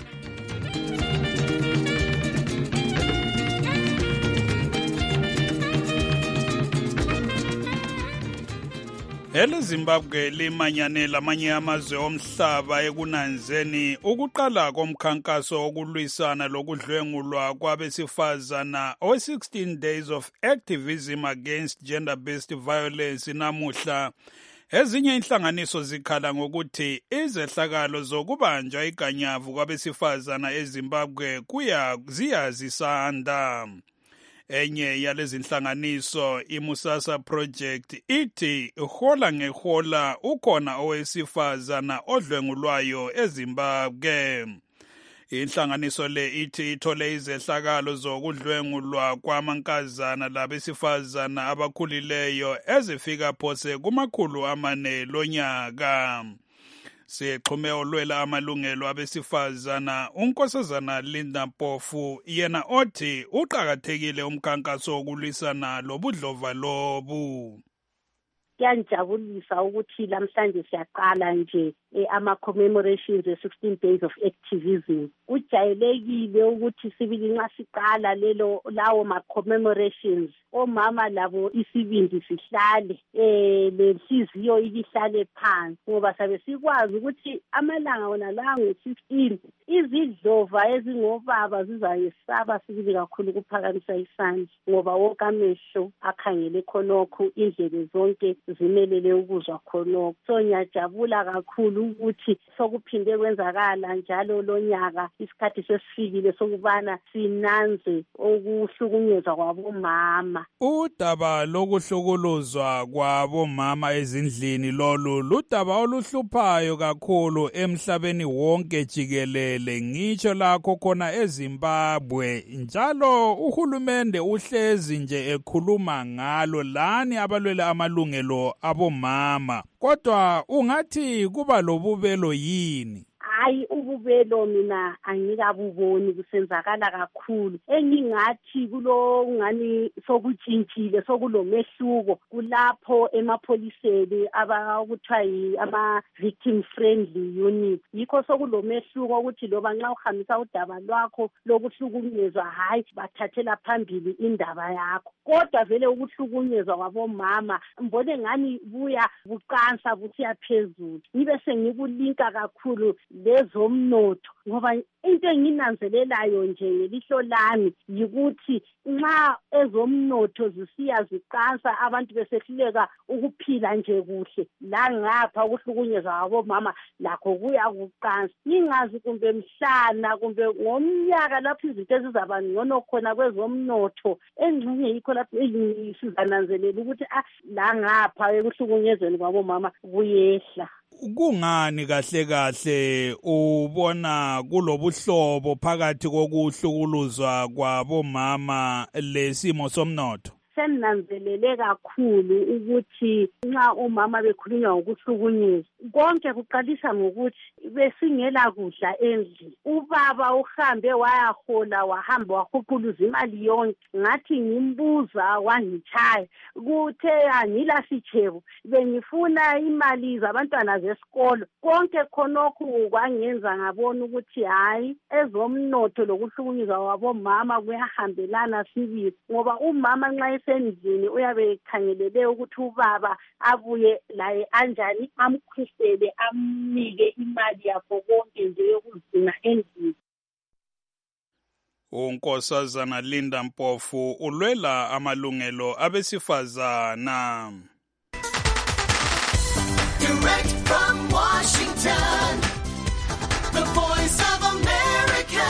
ELeZimbabwe limanyane lamanye amazwe omhlaba ekunanzeni ukuqala komkhankaso wokulwisana lokudlwengulwa kwabesifazana o-16 Days of Activism Against Gender-Based Violence namuhla. Ezinye inhlanganiso zikhala ngokuthi izehlakalo zokubanjwa iganyavu kwabesifazana eZimbabwe ziyazisanda. Enye yalezi inhlanganiso, iMusasa Project, ithi hola ngehola ukhona owesifazana odlwengulwayo eZimbabwe. Inhlanganiso le ithi ithole izehlakalo zokudlwengulwa kwamankazana labesifazana abakhulileyo ezifika phose ku400 lonyaka. Sixhume olwela amalungelo abesifazana uNkosazana Linda Mpofu, yena othi uqakathekile umkhankaso wokulwisana lobudlova lobu. Kuyangijabulisa ukuthi lamhlanje siyaqala nje ama-commemorations e-16 Days of Activism. Kujayelekile ukuthi sibili nxa siqala lawo ma-commemorations, omama labo isibindi sihlale, lenhliziyo ihlale phansi, ngoba sabe sikwazi ukuthi amalanga wona la ngo-16 izidlova ezingobaba zizayesaba sibili kakhulu ukuphakamisa isandla, ngoba wonke amehlo akhangele khonokho, indlebe zonke zimelele ukuzwa khonokho. So ngiyajabula kakhulu ukuthi sokuphinde kwenzakala njalo lonyaka, isikhathi sesifikile sokubana sinanze ukuhlukunyezwa kwabomama. Udaba lokuhlukuluzwa kwabomama ezindlini lolu ludaba oluhluphayo kakhulu emhlabeni wonke jikelele, ngitsho lakho khona eZimbabwe. Njalo uhulumende uhlezi nje ekhuluma ngalo lani abalwela amalungelo abomama. Kodwa ungathi kuba lobubelo yini? Hayi, ububelo mina angikabuboni kusenzakala kakhulu. Engingathi kulo ngani sokutshintshile sokulomehluko kulapho emapholiseni abakuthiwa ama victim friendly unit. Yikho sokulomehluko ukuthi loba nxa uhambisa udaba lwakho lokuhlukunyezwa hayi bathathela phambili indaba yakho. Kodwa vele ukuhlukunyezwa kwabomama mbone ngani buya buqansa busiya phezulu. Ngibe sengikulinka kakhulu lezomnotho ngoba into enginanzelelayo nje ngelihlo lami yikuthi nxa ezomnotho zisiya ziqansa abantu besehluleka ukuphila nje kuhle la ngapha ukuhlukunyezwa kwabomama lakho kuya kuqansa. Ngingazi kumbe mhlana kumbe ngomnyaka lapho izinto ezizaba ngcono khona kwezomnotho engxenye yikho lapho sizananzelela ukuthi la ngapha ukuhlukunyezweni kwabomama kuyehla. Kungani kahle kahle ubona kulobuhlobo phakathi kokuhlukuluzwa kwabomama lesimo somnotho? Senanzelele kakhulu ukuthi nxa omama bekhulunywa ngokuhlukunyezwa konke kuqalisa ngokuthi besingela kudla endlini. Ubaba uhambe wayahola wahamba wahuquluza imali yonke ngathi ngimbuza wangitshaya kuthe angila sitshebo bengifuna imali zabantwana zesikolo. Konke khonokho kwangenza ngabona ukuthi hayi ezomnotho lokuhlukunyezwa kwabomama kuyahambelana sibili ngoba umama nxa endlini uyabe ekhangelele ukuthi ubaba abuye laye anjani amkhusele amnike imali yakho konke nje yokuzigcina endlini. uNkosazana Linda Mpofu ulwela amalungelo abesifazana. Direct from Washington, the Voice of America,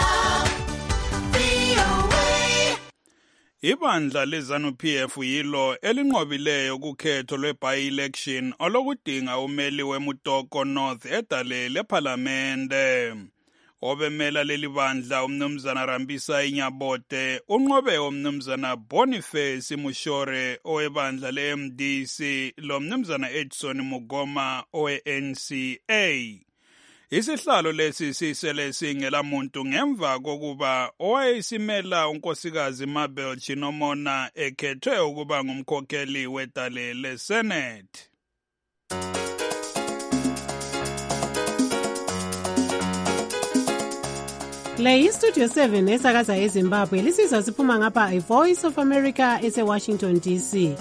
VOA. Ibandla leZANU-PF yilo elinqobileyo kukhetho lwe-by-election olokudinga umeli weMutoko North edale lephalamende. Obemela leli bandla umnumzana Rambisa Inyabote unqobe umnumzana Boniface Mushore owebandla le-MDC lo mnumzana Edson Mugoma owe-NCA. Isihlalo lesi sisele singela muntu ngemva kokuba owayesimela unkosikazi Mabel Chinomona ekhethwe ukuba ngumkhokheli wedale leSenate. Le iStudio 7 esakaza eZimbabwe lisizwa siphuma ngapha iVoice of America eseWashington DC.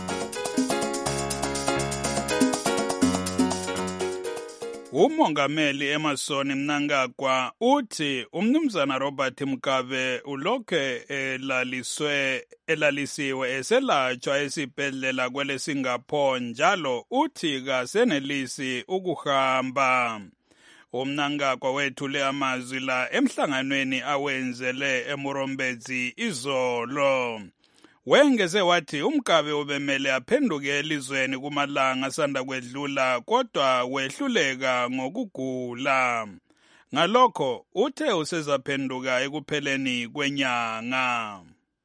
Umongameli Emerson Mnangagwa uthi umnumzana Robert Mugabe ulokhe elalisiwe eselatshwa esibhedlela kwele Singapore njalo uthi kasenelisi ukuhamba. Umnangagwa wethule amazwi la emhlanganweni awenzele eMurombezi izolo. Wengeze wathi uMgabe ubemele aphenduke elizweni kumalanga asanda kwedlula kodwa wehluleka ngokugula. Ngalokho uthe usezaphenduka ekupheleni kwenyanga.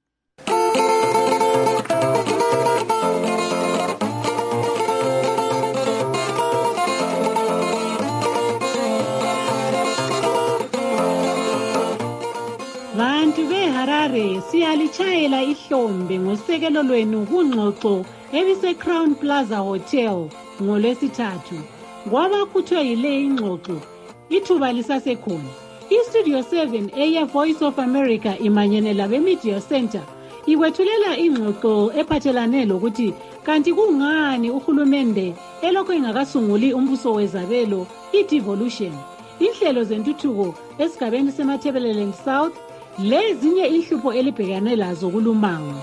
Bantu beHarare siyalitshayela ihlombe ngosekelo lwenu kungxoxo ebise Crown Plaza Hotel ngoLwesithathu. Kwabakhuthwe yile ingxoxo ithuba lisasekhona. iStudio 7 eye Voice of America imanyene labe Media Center ikwethulela ingxoxo ephathelane lokuthi kanti kungani uhulumende elokho engakasunguli umbuso wezabelo i-devolution. Inhlelo zentuthuko esigabeni seMatabeleland South lezinye inhlupho elibhekane lazo kulumango.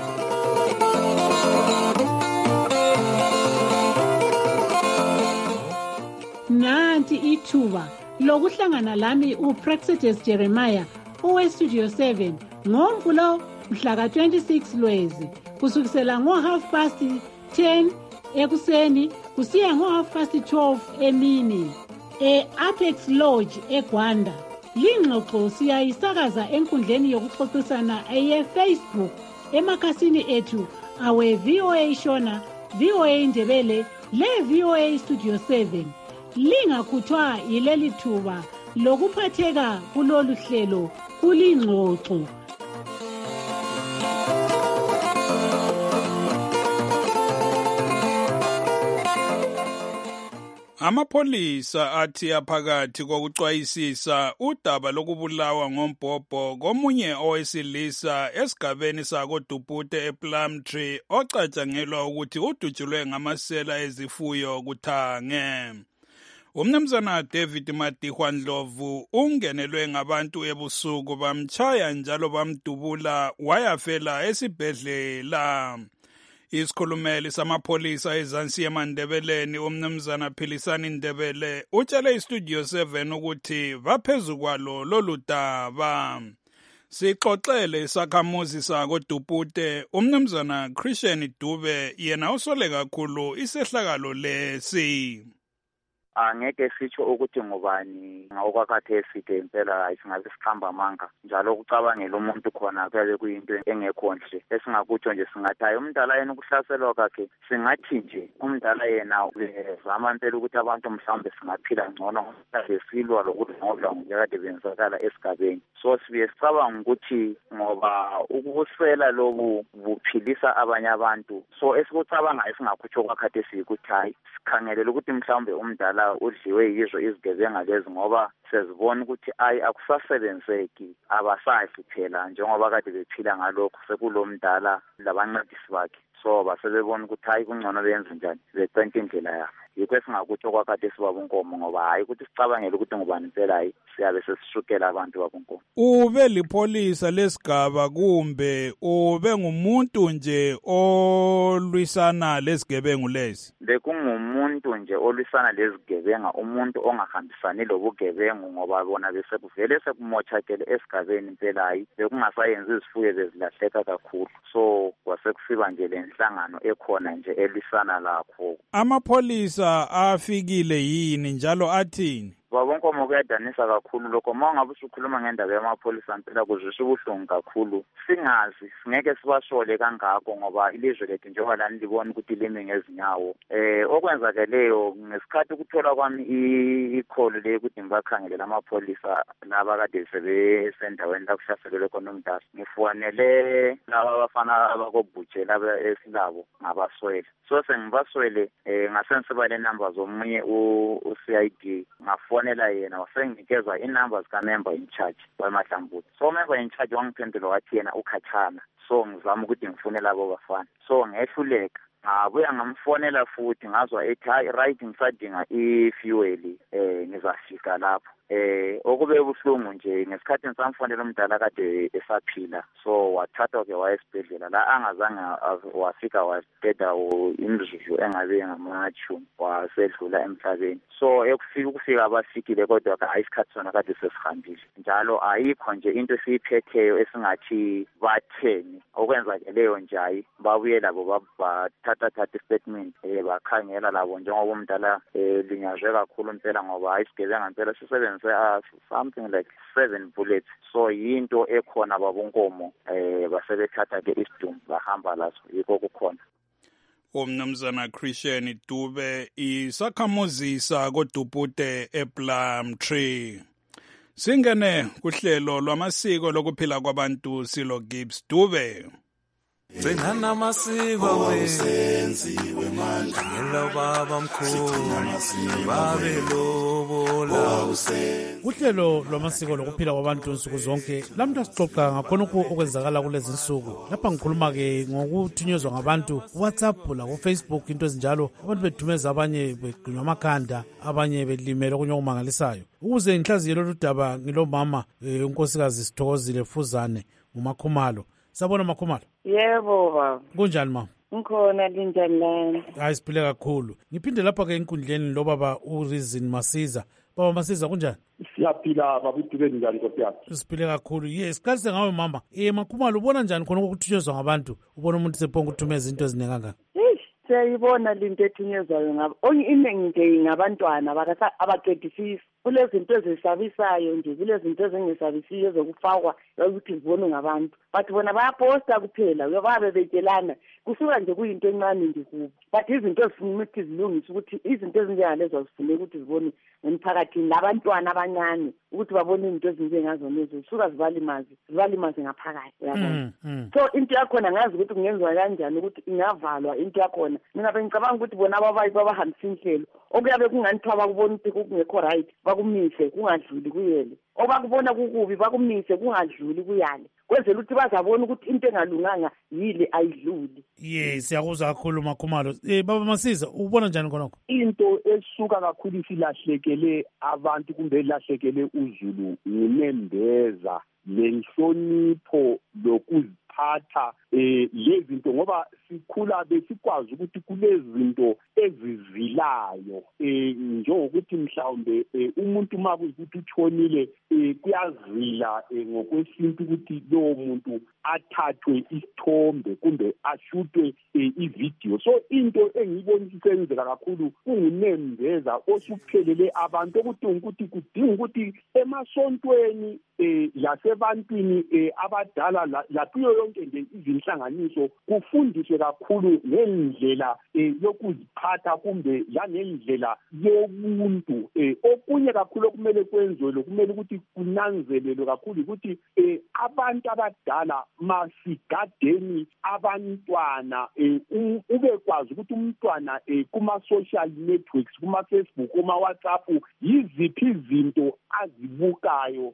Nanti ithuba lokuhlangana lami uPraxedes Jeremiah oweStudio 7 ngoMvulo mhla ka-26 Lwezi kusukisela ngo-10:30 ekuseni kusiya ngo-12:30 emini e-Apex Lodge eGwanda. Lingxoxo siyayisakaza enkundleni yokuxoxisana eye-Facebook emakhasini ethu awe VOA Shona, VOA Ndebele le VOA Studio 7. Lingakhuthwa yileli thuba lokuphatheka kulolu hlelo kulingxoxo. Amapholisa athi aphakathi kokucwayisisa udaba lokubulawa ngombhobho komunye owesilisa esigabeni sakoDupute ePlumtree ocatshangelwa ukuthi udutshulwe ngamasela ezifuyo kuThange. Umnumzana David Madihwa Ndlovu ungenelwe ngabantu ebusuku bamchaya njalo bamdubula wayafela esibhedlela. Isikhulumeli samapholisa eZansi eMandebeleni umnumzana Philisani Ndebele utshele iStudio 7 ukuthi baphezu kwalo lolu daba. Sixoxele isakhamuzi sakoDupute umnumzana Christian Dube yena usole kakhulu isehlakalo lesi. Angeke sitsho ukuthi ngubani ngokwakhathesi side impela isingabe sikhamba amanga njalo ukucabangela umuntu khona kuyabe kuyinto engekho nhle esingakutsho nje singathi hayi umdala yena ukuhlaselwa kwakhe singathi nje umdala yena uzama impela ukuthi abantu mhlawumbe singaphila ngcono besilwa lokudlwa ngekade benzakala esigabeni. So sibuye sicabanga ukuthi ngoba ukuswela lobu buphilisa abanye abantu, so esikucabanga esingakutsho kwakhathesi ukuthi hayi sikhangelela ukuthi mhlawumbe umdala udliwe yizo izigebenga lezi ngoba sezibona ukuthi akusasebenzeki abasafi phela njengoba kade bephila ngalokho sekulomdala labancedisi bakhe. So basebebona ukuthi hayi kungcono benze njani beqenta indlela yabo. Yikho esingakutsho kwakade sibabunkomo ngoba hayi ukuthi sicabangele ukuthi ngubani impela hayi siyabe sesishukela abantu babunkomo. Ube lipholisa lesigaba kumbe ube ngumuntu nje olwisana lezigebengu lezi? Bekungumuntu nje olwisana lezigebenga, umuntu ongahambisani lobugebengu ngoba bona bese kuvele sekumochakele esigabeni impela hayi bekungasayenzi izifuyo bezilahleka kakhulu. So kwasekusiba nje lenhlangano ekhona nje elwisana lakho. Amapholisa afikile yini njalo athini? Babonkomo kuyadanisa kakhulu lokho mangabe usukhuluma ngendaba yamapholisa impela kuzwisa ubuhlungu kakhulu. Singazi singeke sibashole kangako ngoba ilizwe lethu njengoba lani libona ukuthi limi ngezinyawo. Okwenzakeleyo ngesikhathi ukuthola kwami ikholo le ukuthi ngibakhangelela amapholisa laba kade sebesendaweni la kuhlaselwe khona umdala. Ngifonele laba bafana abakobhutshe laba esilabo ngabaswele. So sengibaswele ngasensiba le number zomunye uCID ngafonela yena wasenginikeza inumber zika-member in charge waMahlambuthi. So member in charge wangiphendula wathi yena ukhathana, so ngizama ukuthi ngifune labo bafana. So ngehluleka ngabuya ngamfonela futhi ngazwa ethi hayi right ngisadinga i-fuel ngizafika lapho. Okube buhlungu nje ngesikhathi ngisamfonela umdala kade esaphila, so wathathwa ke wayesibhedlela la angazange wafika waqeda imizuzu engabe ngama-10 wasedlula emhlabeni. So ukufika abafikile kodwa hayi isikhathi sona kade sesihambile njalo ayikho nje into esiyiphetheyo esingathi batheni okwenzakeleyo nje hayi babuye labo bathatha istatement bakhangela labo njengoba umdala linyazwe kakhulu impela ngoba hayi sigebenga impela sisebenza something like 7 bullets. So yinto ekhona babonkomo basebethatha ke isidumbu bahamba laso yikho kukhona. Umnumzana Christian Dube isakhamuzi sakoDupute ePlumtree. Singene kuhlelo lwamasiko lokuphila kwabantu Silo Gibbs Dube. Gcina amasiko wenziwe manje ngelo baba mkhulu babe lobola uhlelo lwamasiko lokuphila kwabantu nsuku zonke lamntu sixoxa ngakhonokho okwenzakala kulezi nsuku. Lapha ngikhuluma-ke ngokuthunyezwa ngabantu WhatsApp la ku-Facebook into ezinjalo, abantu bethumeza abanye begqinywa amakhanda abanye belimele okunye okumangalisayo. Ukuze ngihlaziye lolu daba ngilomama unkosikazi Sithokozile Fuzane uMakhumalo. Sabona Makhumalo. Yebo baba. Kunjani mama? Ngikhona linjani lana? Hayi siphile kakhulu. Ngiphinde lapha ke enkundleni lo baba uReason Masiza. Baba Masiza kunjani? Siyaphila baba uDubeni njani Nkosi yami? Siphile kakhulu. Yes, sikalise ngawe mama. Makhumalo ubona njani khona ukuthunyezwa ngabantu? Ubona umuntu sephonga ukuthumeza into ezinenge kangaka? Siyayibona linto ethunyezwayo iningi nje ngabantwana abaqedisisi. Kulezinto ezisabisayo nje, kulezinto ezingesabisiyo ezokufakwa ukuthi zibonwe ngabantu. But bona bayaposta kuphela, babe betshelana kusuka nje kuyinto encane nje kubo but izinto ezifuna ukuthi zilungise ukuthi izinto ezinjengalezo zifuneka ukuthi zibone emphakathini labantwana abancane ukuthi babone izinto ezinjengazonezo zisuka zibalimaze ngaphakathi yabona. So into yakhona ngazi ukuthi kungenziwa kanjani ukuthi ingavalwa into yakhona. Mina bengicabanga ukuthi bona babahambisa inhlelo okuyabe kunganithiwa bakubona ukuthi kungekho right bakumise kungadluli kuyele obakubona kukubi bakumise kungadluli kuyale kwenzela ukuthi bazabona ukuthi into engalunganga yile ayidluli. Siyakuzwa kakhulu Makhumalo. Baba Masiza ubona njani khonokho? Into esuka kakhulu isilahlekele abantu kumbe ilahlekele uZulu nginembeza lenhlonipho lokuziphatha lezinto ngoba sikhula besikwazi ukuthi kulezinto ezizilayo njengokuthi mhlawumbe umuntu makuzukuthi utshonile kuyazila ngokwesintu ukuthi lowo muntu athathwe isithombe kumbe ashutwe ivideo. So into engiyibona isenzeka kakhulu kungunembeza osuphelele abantu ukuthi kudinga ukuthi emasontweni lasebantwini abadala lakuyo yonke nje izinhlanganiso kufundiswe kakhulu ngendlela yokuziphatha kumbe langendlela yomuntu. Okunye kakhulu okumele kwenziwe lokumele ukuthi kunanzelelwe kakhulu ukuthi abantu abadala masigadeni abantwana ubekwazi ukuthi umntwana kuma-social networks kuma-Facebook kuma-WhatsApp yiziphi izinto azibukayo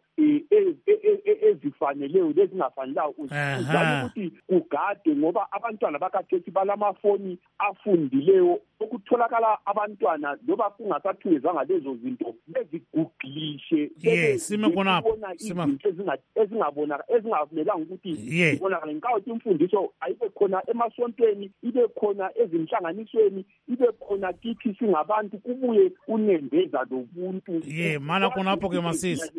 ezifaneleyo lezingafanelanga uzame ukuthi ugade ngoba abantwana bakhathesi balamafoni afundileyo okutholakala abantwana loba kungasathunyezwanga lezo zinto beziguglishe sime khonapho ezingavumelanga ukuthi zibonakale ngikawuthi imfundiso ayibe khona emasontweni ibe khona ezinhlanganisweni ibe khona kithi singabantu kubuye unembeza lobuntu mana khonapho ke Masisi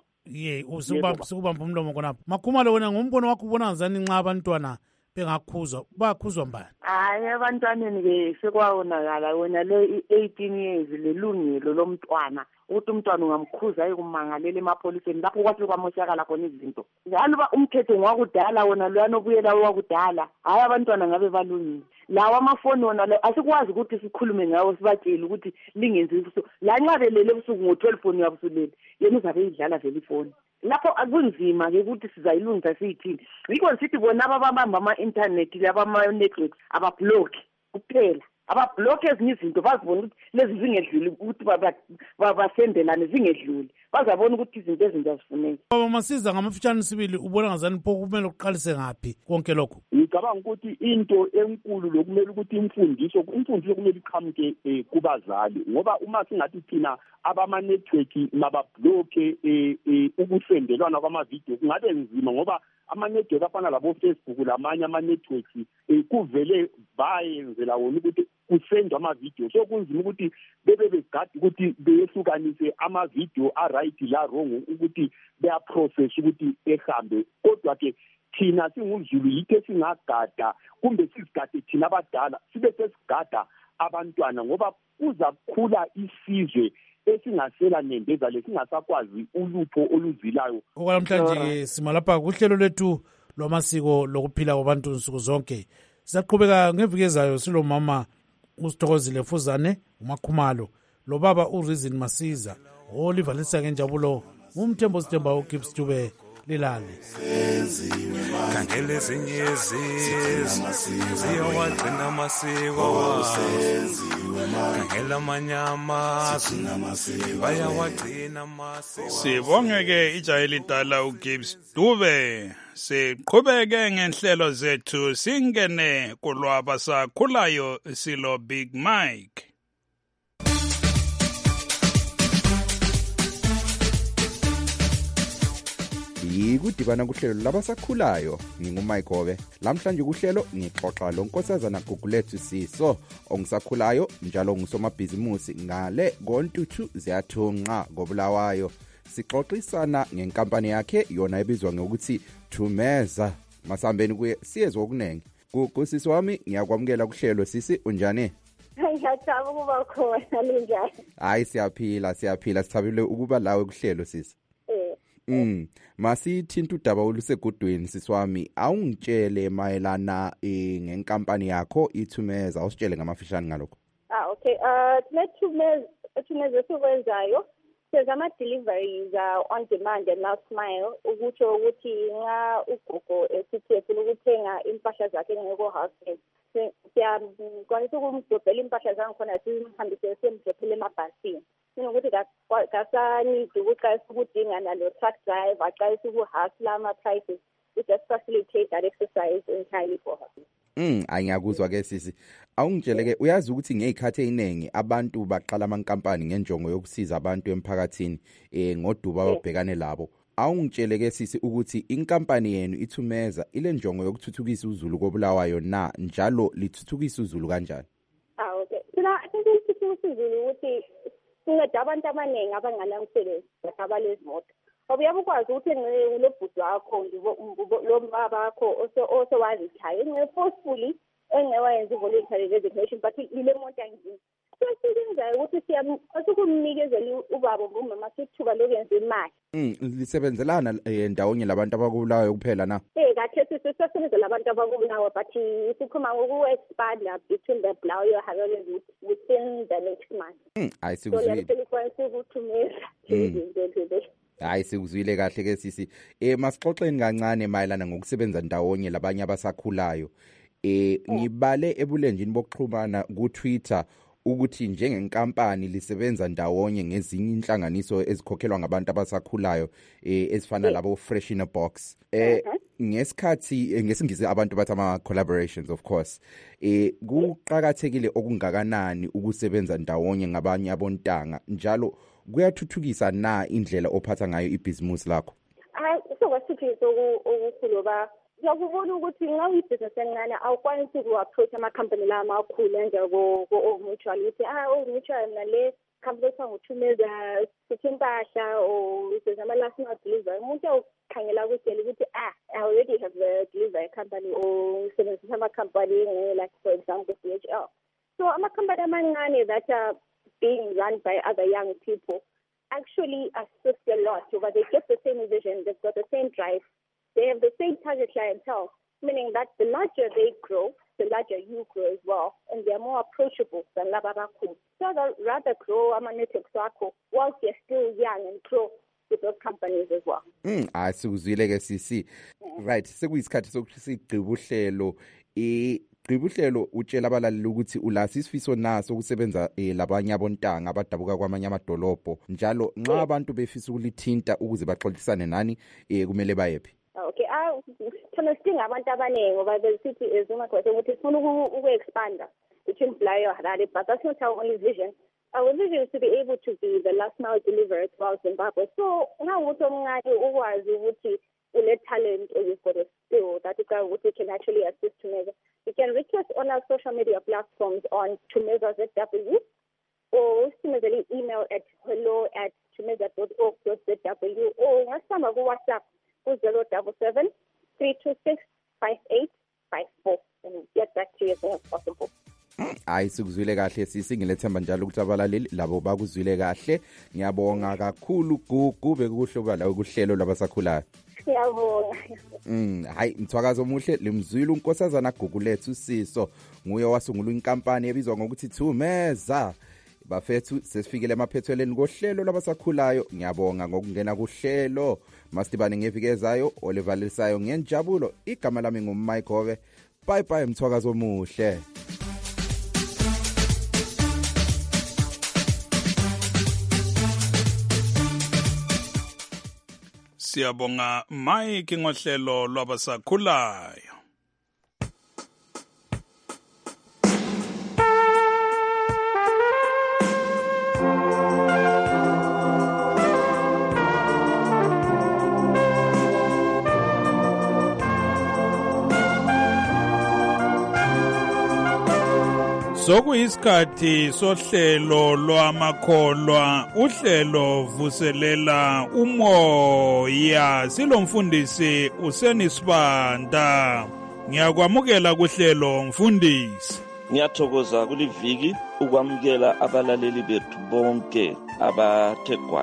usukubamba umlomo khonapho. Makhumalo wena ngombono wakho ubona ngani nxa abantwana bengakhuzwa bakhuzwa mbani? Abantwaneni ke sekwawonakala wona le 18 years lelungelo lomntwana ukuthi umntwana ungamkhuza ayikumangalela emapholiseni lapho kwathi kwamoshakala khona izinto. Njalo umthetho ngwakudala wona lwana obuyela wakudala hayi abantwana ngabe balungile. Lawa amafoni wona asikwazi ukuthi sikhulume ngawo sibatshele ukuthi lingenzi ubusuku la nxa belele ubusuku ngo-12 yabusulele yena uzabe idlala vele ifoni lapho akunzima ke ukuthi sizayilungisa siyithini. Yikho sithi bona ababamba ama-internet labama-networks abablock kuphela abablock ezinye izinto bazibona ukuthi lezi zingedluli ukuthi basendelane zingedluli bazabona ukuthi izinto ezinto azifuneki. Baba Masiza ngamafitshane sibili ubona ngazani pho kumele uqalise ngaphi konke lokho? Ngicabanga ukuthi into enkulu lokumele ukuthi imfundiso kumele iqhamuke kubazali ngoba uma singathi thina abama-network mababloke ukusendelwana kwamavidiyo kungabe nzima ngoba ama-network afana labo-Facebook lamanye ama-networks kuvele bayenzela wona ukuthi kusendwa amavidiyo so kunzima ukuthi bebe begadi ukuthi beyehlukanise amavidiyo a-right la wrong ukuthi beyaprocess ukuthi ehambe kodwa ke thina singuzulu yikho esingagada kumbe sizigade thina abadala sibe sesigada abantwana ngoba kuza kukhula isizwe esingasela nembeza lesingasakwazi ulupho oluzilayo. Okwalamhlanje simalapha kuhlelo lwethu lwamasiko lokuphila kwabantu nsuku zonke. Sizaqhubeka ngeviki ezayo silomama uSithokozile Fuzane uMakhumalo lo baba uReason Masiza Oliver Lisake Njabulo umthembo Sithemba uGibbs Dube lilale. Kangele ezinyezi ziyawagcina amasiko kangela amanyama bayawagcina amasiko. Sibongeke ijayelidala uGibbs Dube. Siqhubeke ngenhlelo zethu singene kulwaba sakhulayo silo Big Mike. Yikudibana kuhlelo labasakhulayo ngingumike Gobe. Lamhlanje kuhlelo ngixoxa lonkosazana Gugulethu Siso ongisakhulayo njalo ngusomabhizimusi ngale koNtuthu ziyathunqa koBulawayo. Sixoxisana ngenkampani yakhe yona ebizwa ngokuthi Thumeza. Masambeni kuye siyezwe okunenge. Kusisi wami ngiyakwamukela kuhlelo sisi unjani? Ngiyajabula ukuba khona linjani? Hayi siyaphila sithabile ukuba lawe kuhlelo sisi. Masithinta udaba olusegudweni siswami, awungitshele mayelana ngenkampani yakho iThumeza, awusitshele ngamafishane ngalokho. Okay. Thumeza sikwenzayo senza ama-deliveries on demand and last mile, ukutsho ukuthi nxa ugogo esithi efuna ukuthenga impahla zakhe ngeko-house, siyakwanisa ukumdobhela impahla zangikhona simhambise siyemdobhela emabhasini. Sinokuthi kasanidi ukuqalisa ukudinga nalo truck driver, aqalisa ukuhasla ama-prices. We just facilitate that exercise entirely for her. Ayingakuzwa ke sisi. Awungitshele ke uyazi ukuthi ngezikhathi eziningi abantu baqala amankampani ngenjongo yokusiza abantu emphakathini ngoduba ababhekane labo. Awungitshele ke sisi ukuthi inkampani yenu iThumeza ile njongo yokuthuthukisa uZulu koBulawayo na njalo lithuthukisa uZulu kanjani? Okay. I think lithuthukisa uZulu ukuthi sinceda abantu abaningi abanganamsebenzi abalezimoto. Uyabukwazi ukuthi ngilobhuti wakho lo baba wakho osowazichaye forcefully engewayenza voluntary resignation but ile moto angini. Sesiyenza ukuthi sikumnikezela ubaba ngumama sithuba lokwenza imali. Lisebenzelana ndawonye labantu abakubulawayo kuphela na? Kahle sisebenzela abantu abakubulawayo but sikhuluma ngoku-expand between the Bulawayo Harare within the next month. Ayisikuzwile. Hayi sikuzwile kahle ke sisi. Masixoxeni kancane mayelana ngokusebenza ndawonye labanye abasakhulayo. Ngibale ebulenjini bokuxhumana ku-Twitter ukuthi njengenkampani lisebenza ndawonye ngezinye inhlanganiso ezikhokhelwa ngabantu abasakhulayo ezifana labo Fresh in a Box. Ngesikhathi ngesingisi abantu bathi ama collaborations of course. Kuqhakathekile okungakanani ukusebenza ndawonye ngabanye abontanga njalo kuyathuthukisa na indlela ophatha ngayo ibhizimusi lakho? Kwasithuthukisa okukhulu yakubona ukuthi nxa uyibhizinisi encane awukwanisi uku-approach ama-company la amakhulu enjeko-mutual ukuthi mutual nale company ekuthiwa nguThumeza sithi impahla or senza ama-last mile delivery. Umuntu awukhangela kudela ukuthi I already have a delivery company or usebenzisa ama-company like for example DHL. So ama-company amancane that are being run by other young people actually assist a lot, but they get the same vision, they've got the same drive, they have the same target clientele, meaning that the larger they grow, the larger you grow as well, and they're more approachable than Lababaku. So they'll rather grow ama-networks wakho whilst they're still young and grow with those companies as well. Sikuzwile ke sisi. Right, sekuyisikhathi sokuthi sigqibe uhlelo. Gqiba uhlelo utshela abalaleli ukuthi ulasi isifiso naso ukusebenza labanye abontanga abadabuka kwamanye amadolobho njalo nxa abantu befisa ukulithinta ukuze baxoxisane nani kumele bayephi? Okay, thina sidinga abantu abaningi ngoba besithi ezuma kwethu ukuthi sifuna uku-expanda between Bulawayo Harare, but that's not our only vision. Our vision is to be able to be the last mile deliverer throughout Zimbabwe. So now umuntu omncane ukwazi ukuthi talent or you've got a skill that you can actually assist Thumeza. You can reach us on our social media platforms on Thumeza ZW or Thumeza email at hello@thumeza.org.zw or ngasamba ku WhatsApp ku 077 326 5854 and we'll get back to you as soon as possible. Sikuzwile kahle sisi, ngilethemba njalo ukuthi abalaleli labo bakuzwile kahle. Ngiyabonga kakhulu kube kuhloba la ukuhlelo labasakhulayo. Siyabonga. Hayi mthwakazo omuhle limzwile unkosazana Gugulethu Siso nguye wasungula inkampani ebizwa ngokuthi Thumeza. Bafethu sesifikile emaphethelweni kohlelo labasakhulayo. Ngiyabonga ngokungena kuhlelo. Masibane ngeviki ezayo olevalisayo ngenjabulo. Igama lami nguMike Hove. Bye bye mthwakazo omuhle. Siyabonga Mike ngohlelo lwabasakhulayo. Sokuyisikhathi sohlelo lwamakholwa, uhlelo vuselela umoya. Silomfundisi uSenisibanda. Ngiyakwamukela kuhlelo mfundisi. Ngiyathokoza kuliviki ukwamukela abalaleli bethu bonke abathe gwaqa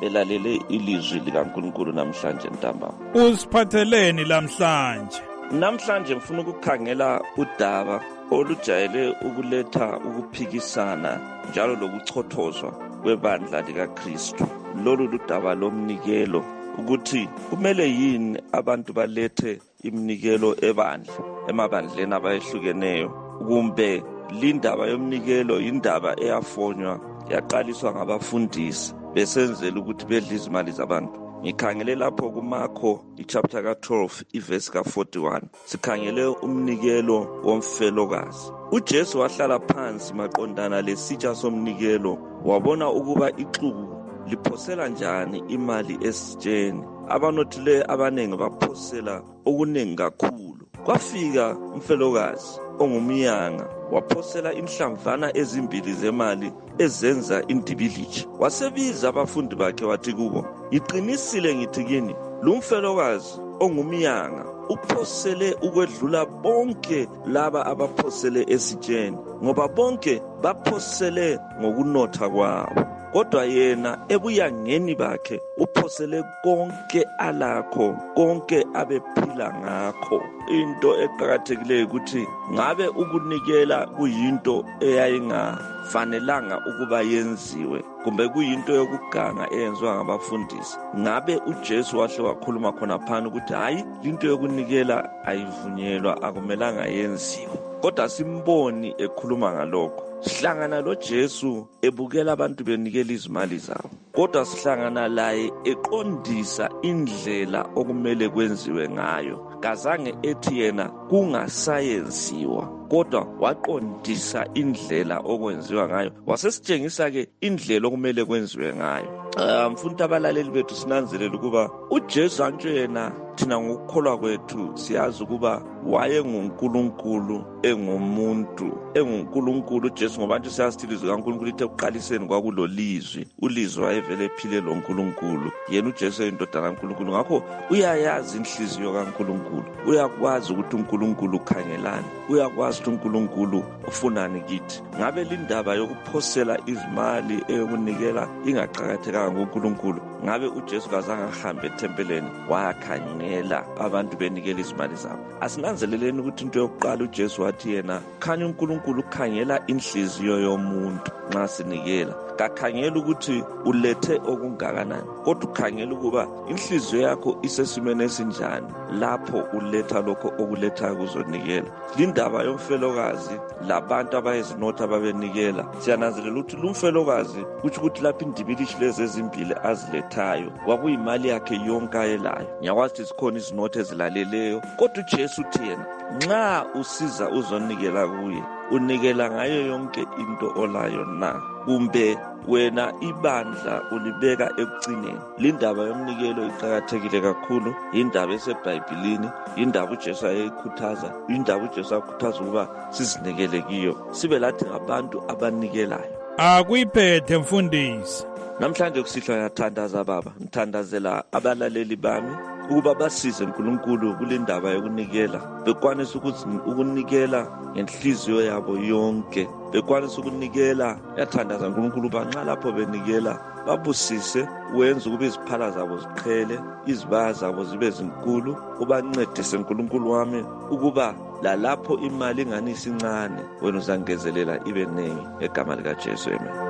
belalele ilizwi likaNkulunkulu namhlanje ntambama. Usiphatheleni lamhlanje? Namhlanje ngifuna ukukhangela udaba olujayele ukuletha ukuphikisana njalo lokuchothozwa kwebandla likaKristu. Lolu ludaba lomnikelo, ukuthi kumele yini abantu balethe iminikelo emabandleni abayehlukeneyo, kumbe lindaba yomnikelo indaba eyafonywa yaqaliswa ngabafundisi besenzela ukuthi bedle izimali zabantu. Ngikhangele lapho kuMarko ichapter ka-12 iverse ka-41, sikhangele umnikelo womfelokazi. uJesu wahlala phansi maqondana lesitsha somnikelo, wabona ukuba ixuku liphosela njani imali esitsheni. Abanothileyo abanengi baphosela okuningi kakhulu. Kwafika umfelokazi ongumyanga, waphosela inhlamvana ezimbili zemali ezenza indibilithi. Wasebiza abafundi bakhe wathi kubo, "Iqinisile ngithi kini, lo mfelokazi ongumyanga uphosele ukwedlula bonke laba abaphosele esitsheni, ngoba bonke baphosele ngokunotha kwabo. Kodwa yena ebuyangeni bakhe uphosele konke alakho, konke abephila ngakho." Into eqhakathekileyo ukuthi ngabe ukunikela kuyinto eyayingafanelanga ukuba yenziwe, kumbe kuyinto yokuganga eyenziwa ngabafundisi. Ngabe uJesu wahle wakhuluma khona phana ukuthi hayi, into yokunikela ayivunyelwa, akumelanga yenziwe. Kodwa simboni ekhuluma ngalokho. Sihlangana loJesu ebukela abantu benikela izimali zabo, kodwa sihlangana laye eqondisa indlela okumele kwenziwe ngayo. Kazange ethi yena kungasayenziwa, kodwa waqondisa indlela okwenziwa ngayo. Wasesitshengisa ke indlela okumele kwenziwe ngayo. Mfuna abalaleli bethu sinanzelele ukuba uJesu antsho yena, thina ngokukholwa kwethu siyazi ukuba wayenguNkulunkulu engumuntu, enguNkulunkulu uJesu, ngoba nje siyazi ilizwi kaNkulunkulu lithe kuqaliseni kwakulolizwi, ulizwi wayevele ephile lo Nkulunkulu. Yena uJesu eyindodana kaNkulunkulu, ngakho uyayazi inhliziyo kaNkulunkulu, uyakwazi ukuthi uNkulunkulu ukhangelani, uyakwazi ukuthi uNkulunkulu ufunani kithi. Ngabe lindaba yokuphosela izimali eyokunikela ingaqhakathekanga kuNkulunkulu, ngabe uJesu kazange ahambe ethempeleni wayakhangela abantu benikela izimali zabo? Asinanzeleleni ukuthi into yokuqala uJesu wathi yena, khanya uNkulunkulu ukhangela inhliziyo yomuntu nxa sinikela. Kakhangela ukuthi ulethe okungakanani, kodwa ukhangela ukuba inhliziyo yakho isesimeni esinjani lapho uletha lokho okulethayo kuzonikela. Lindaba yomfelokazi labantu abayezinotha babenikela, siyananzelela ukuthi lumfelokazi kuthi ukuthi lapho indibilithi lezi ezimbili azilethayo kwakuyimali yakhe yonke ayelayo. Ngiyakwazi ukuthi zikhona izinotha ezilaleleyo, kodwa uJesu uthi yena nxa usiza uzonikela kuye, unikela ngayo yonke into olayo na, kumbe wena ibandla ulibeka ekucineni? Lindaba yomnikelo iqhakathekile kakhulu, indaba esebhayibhelini, indaba uJesu ayeyikhuthaza, indaba uJesu akhuthaza ukuba sizinikele kiyo, sibe lathi ngabantu abanikelayo. Akuyiphethe mfundisi. Namhlanje kusihlwa ngiyathandaza baba, ngithandazela abalaleli bami ukuba basize uNkulunkulu kule ndaba yokunikela, bekwanisa ukunikela ngenhliziyo yabo yonke, bekwanisa ukunikela. Yathandaza uNkulunkulu uba nxa lapho benikela babusise, wenza ukuba iziphala zabo ziqhele, izibaya zabo zibe zinkulu. Ubancedise uNkulunkulu wami ukuba lalapho imali ingani isincane, wena uzangezelela ibe nengi, egama likaJesu, amen.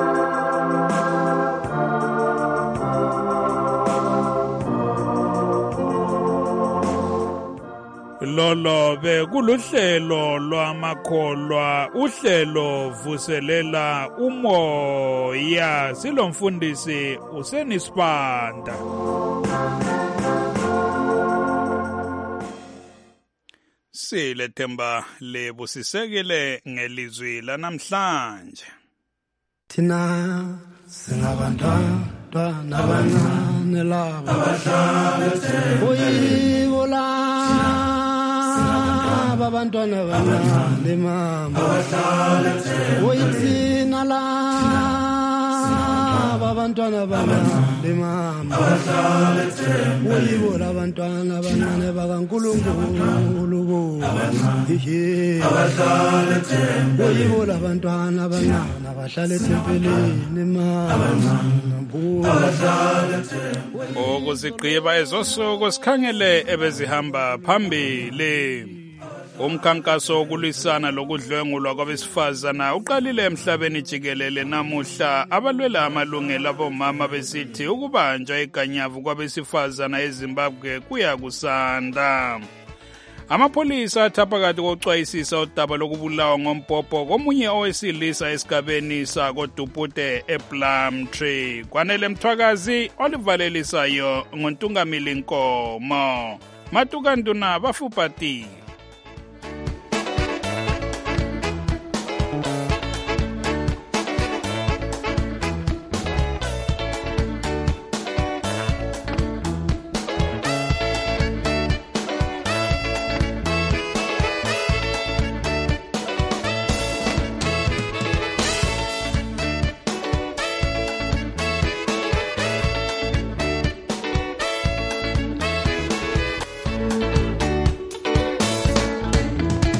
Lolo bekuluhlelo lwamakholwa, uhlelo vuselela umoya, silomfundisi uSenisibanda. Silethemba lebusisekele ngelizwi lanamhlanje. Thina singabantwana abancane laba abahlala abantwana abancane mama, oyithina laba laba bantwana bancane mama uyibo labantwana abancane bakaNkulunkulu bo uyibo labantwana abancane abahlala ethempelini mama ukuzigqiba ezosuku sikhangele ebezihamba phambili. Umkhankaso wokulwisana lokudlwengulwa kwabesifazana uqalile emhlabeni jikelele namuhla. Abalwela amalungelo abomama besithi ukubanjwa iganyavu kwabesifazana eZimbabwe kuya kusanda. Amapholisa athapakati kokucwayisisa udaba lokubulawa ngombhobho komunye owesilisa esigabeni sakoDupute ePlumtree. Kwanele Mthwakazi olivalelisayo ngontungamili Nkomo. Matukanduna bafupati.